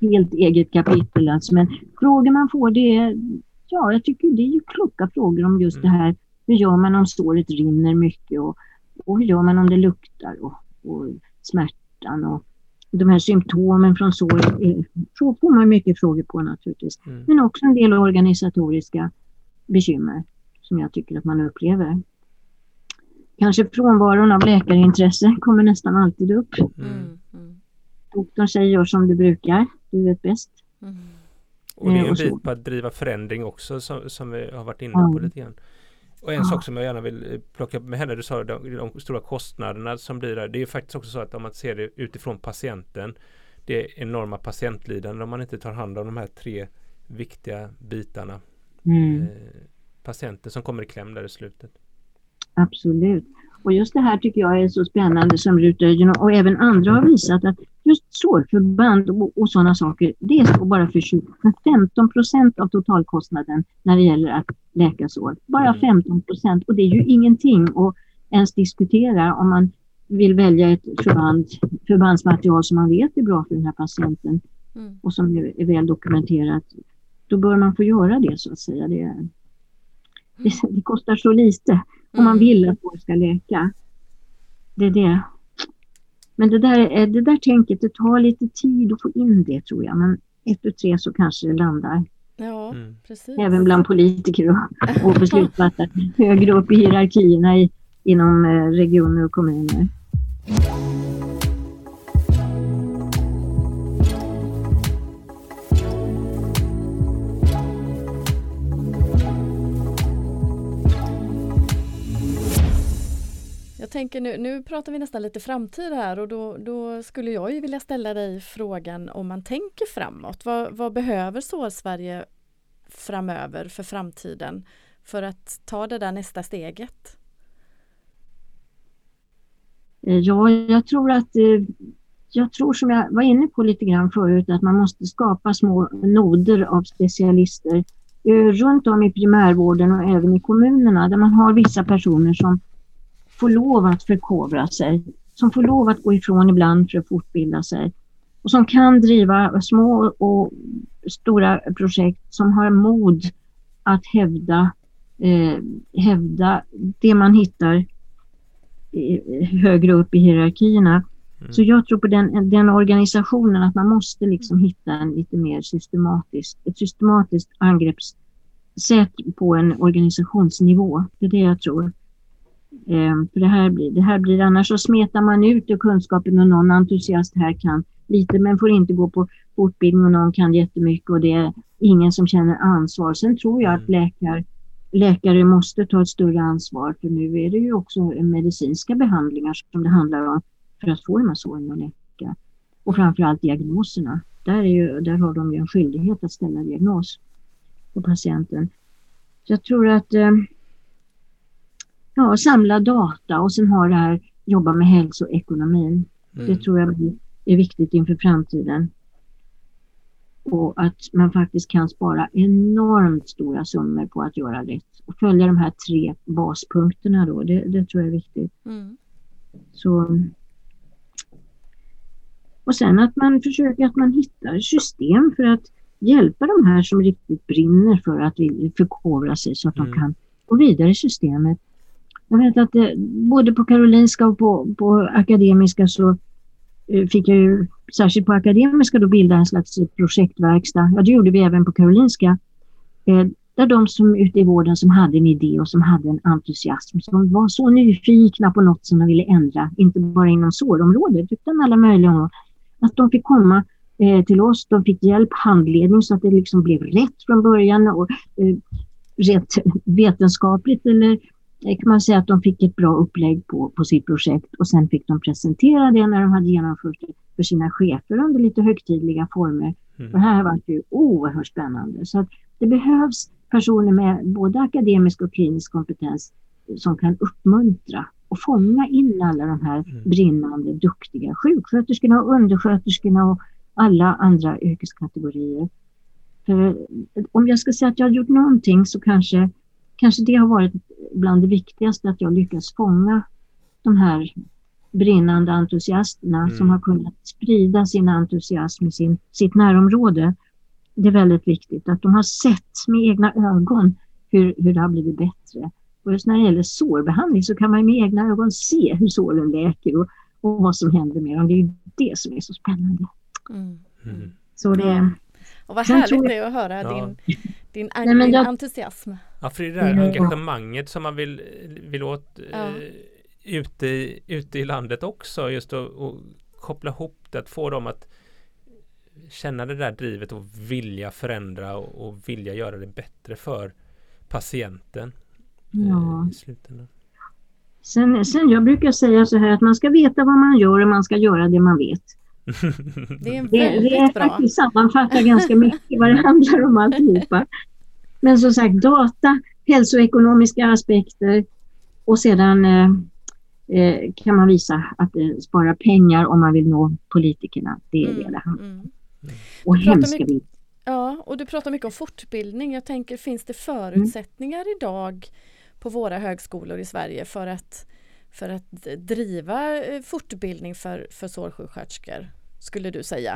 helt eget kapitel. Alltså. Men frågor man får, det är, ja, jag tycker det är ju kloka frågor om just det här. Hur gör man om såret rinner mycket och, och hur gör man om det luktar och, och smärtan och de här symptomen från såret. Så får man mycket frågor på naturligtvis. Mm. Men också en del organisatoriska bekymmer som jag tycker att man upplever. Kanske frånvaron av läkarintresse kommer nästan alltid upp. Mm. Mm. Doktorn säger gör som du brukar, du vet bäst. Mm. Och det är en bit på att driva förändring också som, som vi har varit inne på ja. lite grann. Och en ja. sak som jag gärna vill plocka upp med henne, du sa de, de stora kostnaderna som blir där. Det är ju faktiskt också så att om man ser det utifrån patienten, det är enorma patientlidande om man inte tar hand om de här tre viktiga bitarna. Mm. Eh, patienter som kommer i kläm där i slutet. Absolut. Och just det här tycker jag är så spännande som Ruter och även andra har visat att just sårförband och, och sådana saker, det står bara för, tjugo, för femton procent av totalkostnaden när det gäller att läka sår. Bara femton procent, och det är ju ingenting att ens diskutera om man vill välja ett förband, förbandsmaterial som man vet är bra för den här patienten mm. och som är, är väl dokumenterat. Då bör man få göra det så att säga. Det, det, det kostar så lite om man vill att folk ska läka. Det är det. Men det där, det där tänket, det tar lite tid att få in det tror jag. Men efter tre så kanske det landar. Ja, mm. precis. Även bland politiker och, och beslutsfattare högre upp i hierarkierna i, inom regioner och kommuner. Jag tänker nu, nu pratar vi nästan lite framtid här och då, då skulle jag ju vilja ställa dig frågan om man tänker framåt. Vad, vad behöver Sårsverige framöver för framtiden för att ta det där nästa steget? Ja, jag tror att jag tror som jag var inne på lite grann förut att man måste skapa små noder av specialister runt om i primärvården och även i kommunerna där man har vissa personer som får lov att förkovra sig, som får lov att gå ifrån ibland för att fortbilda sig och som kan driva små och stora projekt, som har mod att hävda, eh, hävda det man hittar eh, högre upp i hierarkierna. Mm. Så jag tror på den, den organisationen att man måste liksom hitta en lite mer systematiskt, ett systematiskt angreppssätt på en organisationsnivå. Det är det jag tror. Eh, för det här blir, det här blir annars så smetar man ut och kunskapen och någon entusiast här kan lite men får inte gå på fortbildning och någon kan jättemycket och det är ingen som känner ansvar. Sen tror jag att läkare, läkare måste ta ett större ansvar, för nu är det ju också medicinska behandlingar som det handlar om för att få de här såren att läka. Och framförallt diagnoserna. Där, är ju, där har de ju en skyldighet att ställa diagnos på patienten. Så jag tror att eh, ja, samla data och sen ha det här, jobba med hälsoekonomin. Mm. Det tror jag är viktigt inför framtiden. Och att man faktiskt kan spara enormt stora summor på att göra rätt. Och följa de här tre baspunkterna då, det, det tror jag är viktigt. Mm. Så, och sen att man försöker att man hittar system för att hjälpa de här som riktigt brinner för att förkovra sig så att mm. de kan gå vidare i systemet. Jag vet att det, både på Karolinska och på, på Akademiska så eh, fick jag ju, särskilt på Akademiska då, bilda en slags projektverkstad. Ja, det gjorde vi även på Karolinska. Eh, där de som ute i vården som hade en idé och som hade en entusiasm, som var så nyfikna på något som de ville ändra, inte bara inom sårområdet utan alla möjliga områden, att de fick komma eh, till oss, de fick hjälp, handledning så att det liksom blev rätt från början och eh, rätt vetenskapligt, eller kan man säga att de fick ett bra upplägg på, på sitt projekt och sen fick de presentera det när de hade genomfört det för sina chefer under lite högtidliga former. Mm. Och det här var ju oerhört spännande. Så att det behövs personer med både akademisk och klinisk kompetens som kan uppmuntra och fånga in alla de här mm. brinnande, duktiga sjuksköterskorna och undersköterskorna och alla andra yrkeskategorier. För om jag ska säga att jag har gjort någonting så kanske Kanske det har varit bland det viktigaste, att jag lyckas fånga de här brinnande entusiasterna Mm. som har kunnat sprida sin entusiasm i sin, sitt närområde. Det är väldigt viktigt att de har sett med egna ögon hur, hur det har blivit bättre. Och just när det gäller sårbehandling så kan man med egna ögon se hur såren läker och, och vad som händer med dem. Det är ju det som är så spännande. Mm. Mm. Så det, Och vad Sen härligt tror det är att höra Ja. din, din, an- Nej, men din jag- entusiasm. Ja, för det är det där Ja. engagemanget som man vill, vill åt Ja. eh, ute, i- ute i landet också, just att och koppla ihop det, att få dem att känna det där drivet och vilja förändra och, och vilja göra det bättre för patienten Ja. eh, i slutändan. sen, sen jag brukar säga så här att man ska veta vad man gör och man ska göra det man vet. Det är en Det, det är väldigt bra. faktiskt sammanfattar ganska mycket vad det handlar om alltihopa. Men som sagt, data, hälsoekonomiska aspekter och sedan eh, eh, kan man visa att det sparar pengar om man vill nå politikerna. Det är det det handlar om. Mm. Och Du pratar hemska mycket- vi. Ja, och du pratar mycket om fortbildning. Jag tänker, finns det förutsättningar idag på våra högskolor i Sverige för att, för att driva eh, fortbildning för, för sårsjuksköterskor, skulle du säga?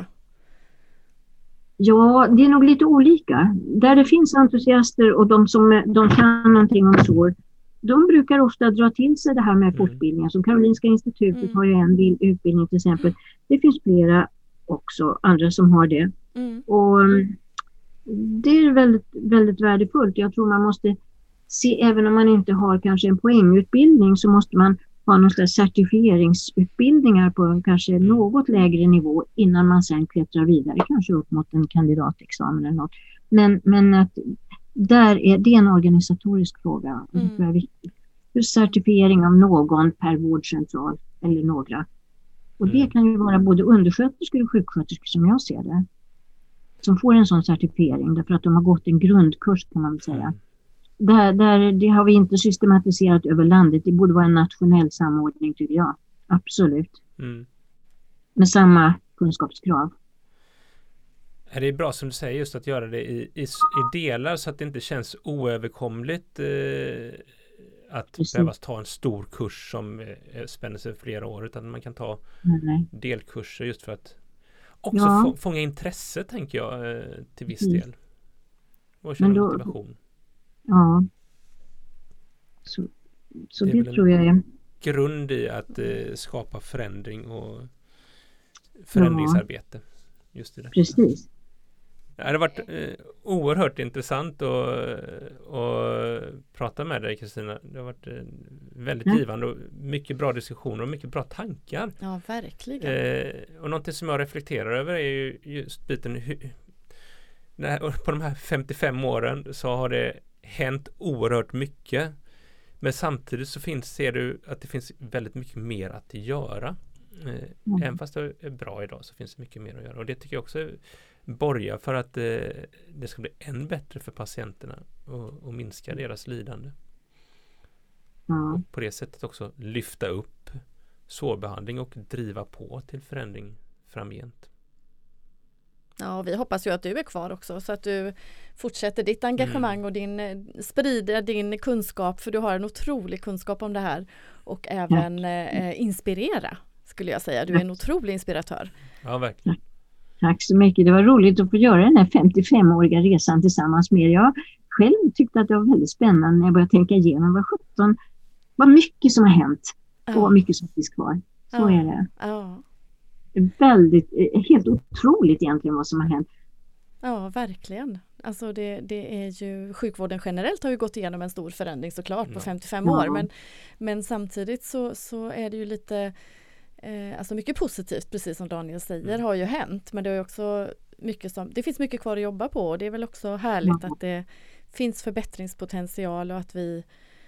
Ja, det är nog lite olika. Där det finns entusiaster och de som de kan någonting om sår, de brukar ofta dra till sig det här med Mm. fortbildningar. Som Karolinska institutet Mm. har ju en bil- utbildning till exempel. Det finns flera också, andra som har det. Mm. Och mm, det är väldigt, väldigt värdefullt. Jag tror man måste se, även om man inte har kanske en poängutbildning, så måste man ha någon slags certifieringsutbildningar på en kanske något lägre nivå innan man sen klättrar vidare, kanske upp mot en kandidatexamen eller något. Men, men att där är det en organisatorisk fråga. Och det Mm. tror jag är viktigt. Hur certifiering av någon per vårdcentral eller några. Och det Mm. kan ju vara både undersköterskor och sjuksköterskor som jag ser det. Som får en sån certifiering därför att de har gått en grundkurs, kan man väl säga. Mm. Där, där, det har vi inte systematiserat över landet. Det borde vara en nationell samordning, tycker jag. Absolut. Mm. Med samma kunskapskrav. Är det bra som du säger, just att göra det i, i, i delar så att det inte känns oöverkomligt eh, att Precis. behöva ta en stor kurs som eh, spänner sig flera år, utan man kan ta Nej. delkurser just för att också Ja. få, fånga intresse, tänker jag, eh, till viss Precis. del. Och känna Men då- motivation. Ja. Så, så Det är det, väl en- tror jag är... Grund i att eh, skapa förändring och förändringsarbete. Just i det. Precis. Det har varit eh, oerhört intressant att, att prata med dig, Kristina. Det har varit eh, väldigt Ja. givande och mycket bra diskussioner och mycket bra tankar. Ja, verkligen. Eh, och någonting som jag reflekterar över är ju just biten hur, när, på de här femtiofem åren så har det hänt oerhört mycket. Men samtidigt så finns, ser du att det finns väldigt mycket mer att göra. Eh, Mm. Även fast det är bra idag så finns det mycket mer att göra. Och det tycker jag också borgar för att eh, det ska bli än bättre för patienterna och, och minska deras lidande. Ja. Och på det sättet också lyfta upp sårbehandling och driva på till förändring framgent. Ja, och vi hoppas ju att du är kvar också, så att du fortsätter ditt engagemang Mm. och din, eh, sprider din kunskap, för du har en otrolig kunskap om det här, och även eh, inspirera, skulle jag säga. Du är en otrolig inspiratör. Ja, verkligen. Tack så mycket. Det var roligt att få göra den här femtiofemåriga resan tillsammans med er. Jag själv tyckte att det var väldigt spännande när jag började tänka igenom vad sjutton, vad mycket som har hänt och vad mycket som finns kvar. Så Ja. är det. Ja, Väldigt, eh, helt otroligt egentligen vad som har hänt. ja, verkligen. Alltså det, det är ju, sjukvården generellt har ju gått igenom en stor förändring såklart på Ja. femtiofem Ja. år, men, men samtidigt så, så är det ju lite, eh, alltså mycket positivt, precis som Daniel säger, Mm. har ju hänt, men det är också mycket som, det finns mycket kvar att jobba på, och det är väl också härligt Ja. att det finns förbättringspotential och att vi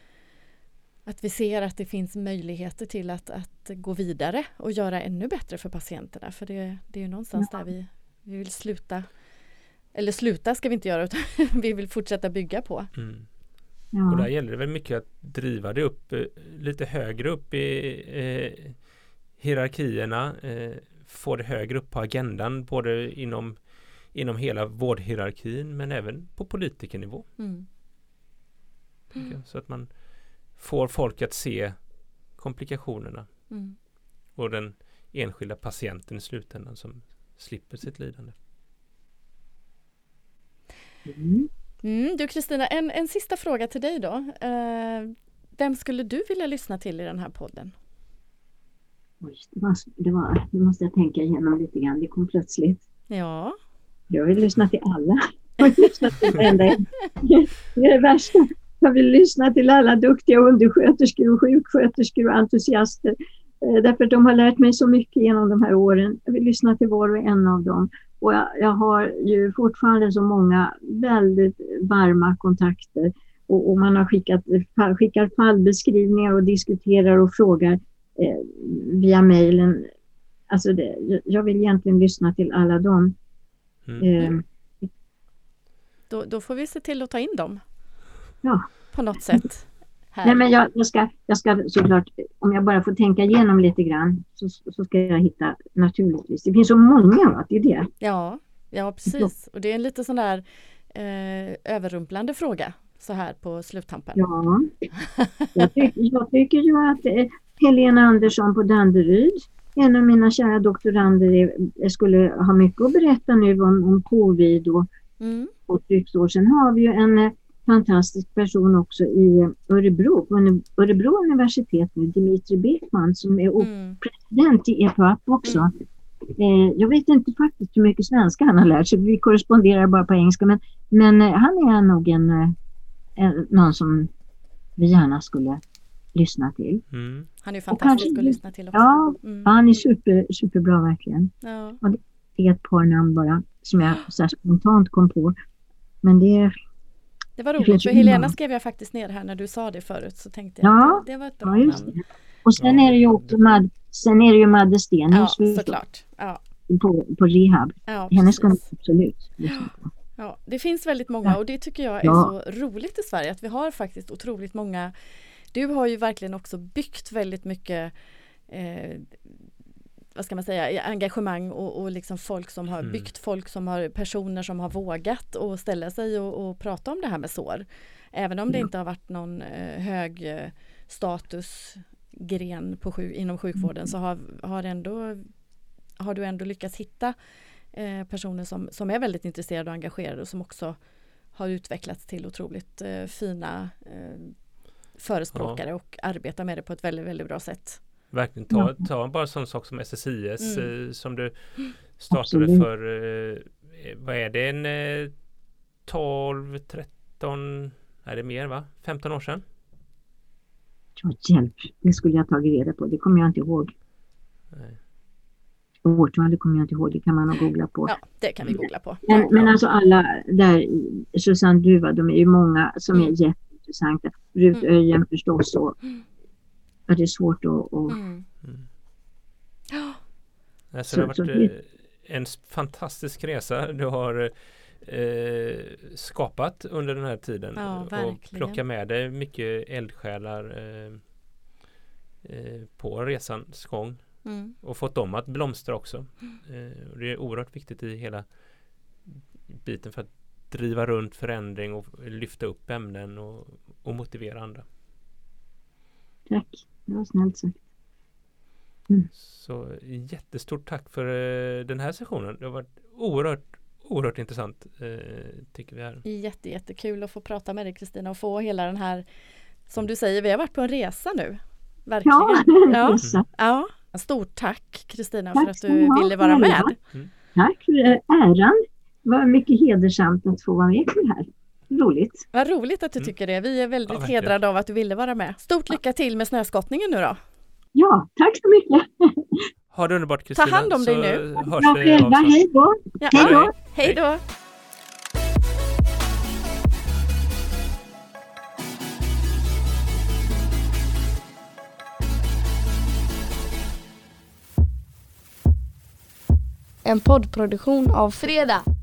att vi ser att det finns möjligheter till att, att gå vidare och göra ännu bättre för patienterna, för det, det är ju någonstans Ja. där vi, vi vill sluta. Eller sluta ska vi inte göra, utan vi vill fortsätta bygga på. Mm. Ja. Och där gäller det väl mycket att driva det upp eh, lite högre upp i eh, hierarkierna, eh, få det högre upp på agendan, både inom, inom hela vårdhierarkin men även på politikernivå. Mm. tycker jag. Så att man får folk att se komplikationerna Mm. och den enskilda patienten i slutändan som slipper sitt lidande. Mm. Mm, du Kristina, en, en sista fråga till dig då. Eh, vem skulle du vilja lyssna till i den här podden? Oj, det, var, det, var, det måste jag tänka igenom lite grann. Det kom plötsligt. Ja. Jag vill lyssna till alla. Jag vill lyssna till varenda en. Det är det värsta. Jag vill lyssna till alla duktiga undersköterskor och sjuksköterskor och entusiaster. Därför att de har lärt mig så mycket genom de här åren. Jag vill lyssna till var och en av dem. Och jag, jag har ju fortfarande så många väldigt varma kontakter. Och, och man har skickat skickar fallbeskrivningar och diskuterar och frågar eh, via mejlen. Alltså det, jag vill egentligen lyssna till alla dem. Mm. Eh, Då, då får vi se till att ta in dem. Ja. På något sätt. Här. Nej, men jag, jag, ska, jag ska såklart, om jag bara får tänka igenom lite grann så, så ska jag hitta naturligtvis. Det finns så många, va? Det är det. Ja, ja, precis. Och det är en lite sån där eh, överrumplande fråga så här på sluttampen. Ja, jag, tyck, jag tycker ju att eh, Helena Andersson på Danderyd, en av mina kära doktorander, är, skulle ha mycket att berätta nu om, om covid och, mm. och trycksår. Sen har vi ju en fantastisk person också i Örebro, på Örebro universitet nu, Dimitri Beckman, som är mm. president i E P U A P också. Mm. Eh, jag vet inte faktiskt hur mycket svenska han har lärt sig, vi korresponderar bara på engelska, men, men eh, han är nog en, en, någon som vi gärna skulle lyssna till. Mm. Han är fantastisk kanske, att lyssna till också. Ja, mm. han är super, superbra verkligen. Ja. Och det är ett par namn bara som jag så här spontant kom på. Men det Det var roligt, för Helena skrev jag faktiskt ner här när du sa det förut, så tänkte jag ja, att det var ett bra ja, namn. Och sen är det ju också Mad, sen är det ju Madde Stenhus ja, såklart. Ja. På, på rehab. Ja, henne ska man absolut lyssna på. Ja, det finns väldigt många och det tycker jag är ja. så roligt i Sverige, att vi har faktiskt otroligt många. Du har ju verkligen också byggt väldigt mycket eh, vad ska man säga, engagemang och, och liksom folk som har byggt, folk som har personer som har vågat och ställa sig och, och prata om det här med sår. Även om det ja. inte har varit någon eh, hög eh, statusgren på sjuk, inom sjukvården, så har, har, ändå, har du ändå lyckats hitta eh, personer som, som är väldigt intresserade och engagerade och som också har utvecklats till otroligt eh, fina eh, förespråkare ja. och arbetar med det på ett väldigt, väldigt bra sätt. Verkligen, ta, ta bara sån sak som S S I S mm. eh, som du startade Absolut. för, eh, vad är det, en eh, tolv, tretton, är det mer va? femton år sedan? Ja, hjälp, det skulle jag tagit reda på, det kommer jag inte ihåg. Nej. Årtal, det kommer jag inte ihåg, det kan man nog googla på. Ja, det kan vi googla på. Men, ja. men alltså alla där, Susanne Duva, de är ju många som mm. är jätteintressanta. Rut mm. Öjen förstås och ja, det är svårt att... att mm. Mm. Alltså, det har varit det... en fantastisk resa du har eh, skapat under den här tiden. Ja, och plocka med dig mycket eldsjälar eh, eh, på resans gång. Mm. Och fått dem att blomstra också. Mm. Eh, det är oerhört viktigt i hela biten för att driva runt förändring och lyfta upp ämnen och, och motivera andra. Tack, det var snällt sagt. Mm. Så jättestort tack för uh, den här sessionen. Det har varit oerhört, oerhört intressant uh, tycker vi här. Jätte, jättekul att få prata med dig, Kristina, och få hela den här, som du säger, vi har varit på en resa nu. Verkligen. Ja, ja. ja. Stort tack, Kristina, för att du ville vara med. Mm. Tack för äran. Det var mycket hedersamt att få vara med på det här. Roligt. Vad roligt att du tycker det. Vi är väldigt ja, hedrade av att du ville vara med. Stort lycka till med snöskottningen nu då. Ja, tack så mycket. Ha det underbart, Kristina. Ta hand om dig nu. Hörs vi själva. Hej då. Ja, hej då. Hej då. En poddproduktion av Fredag.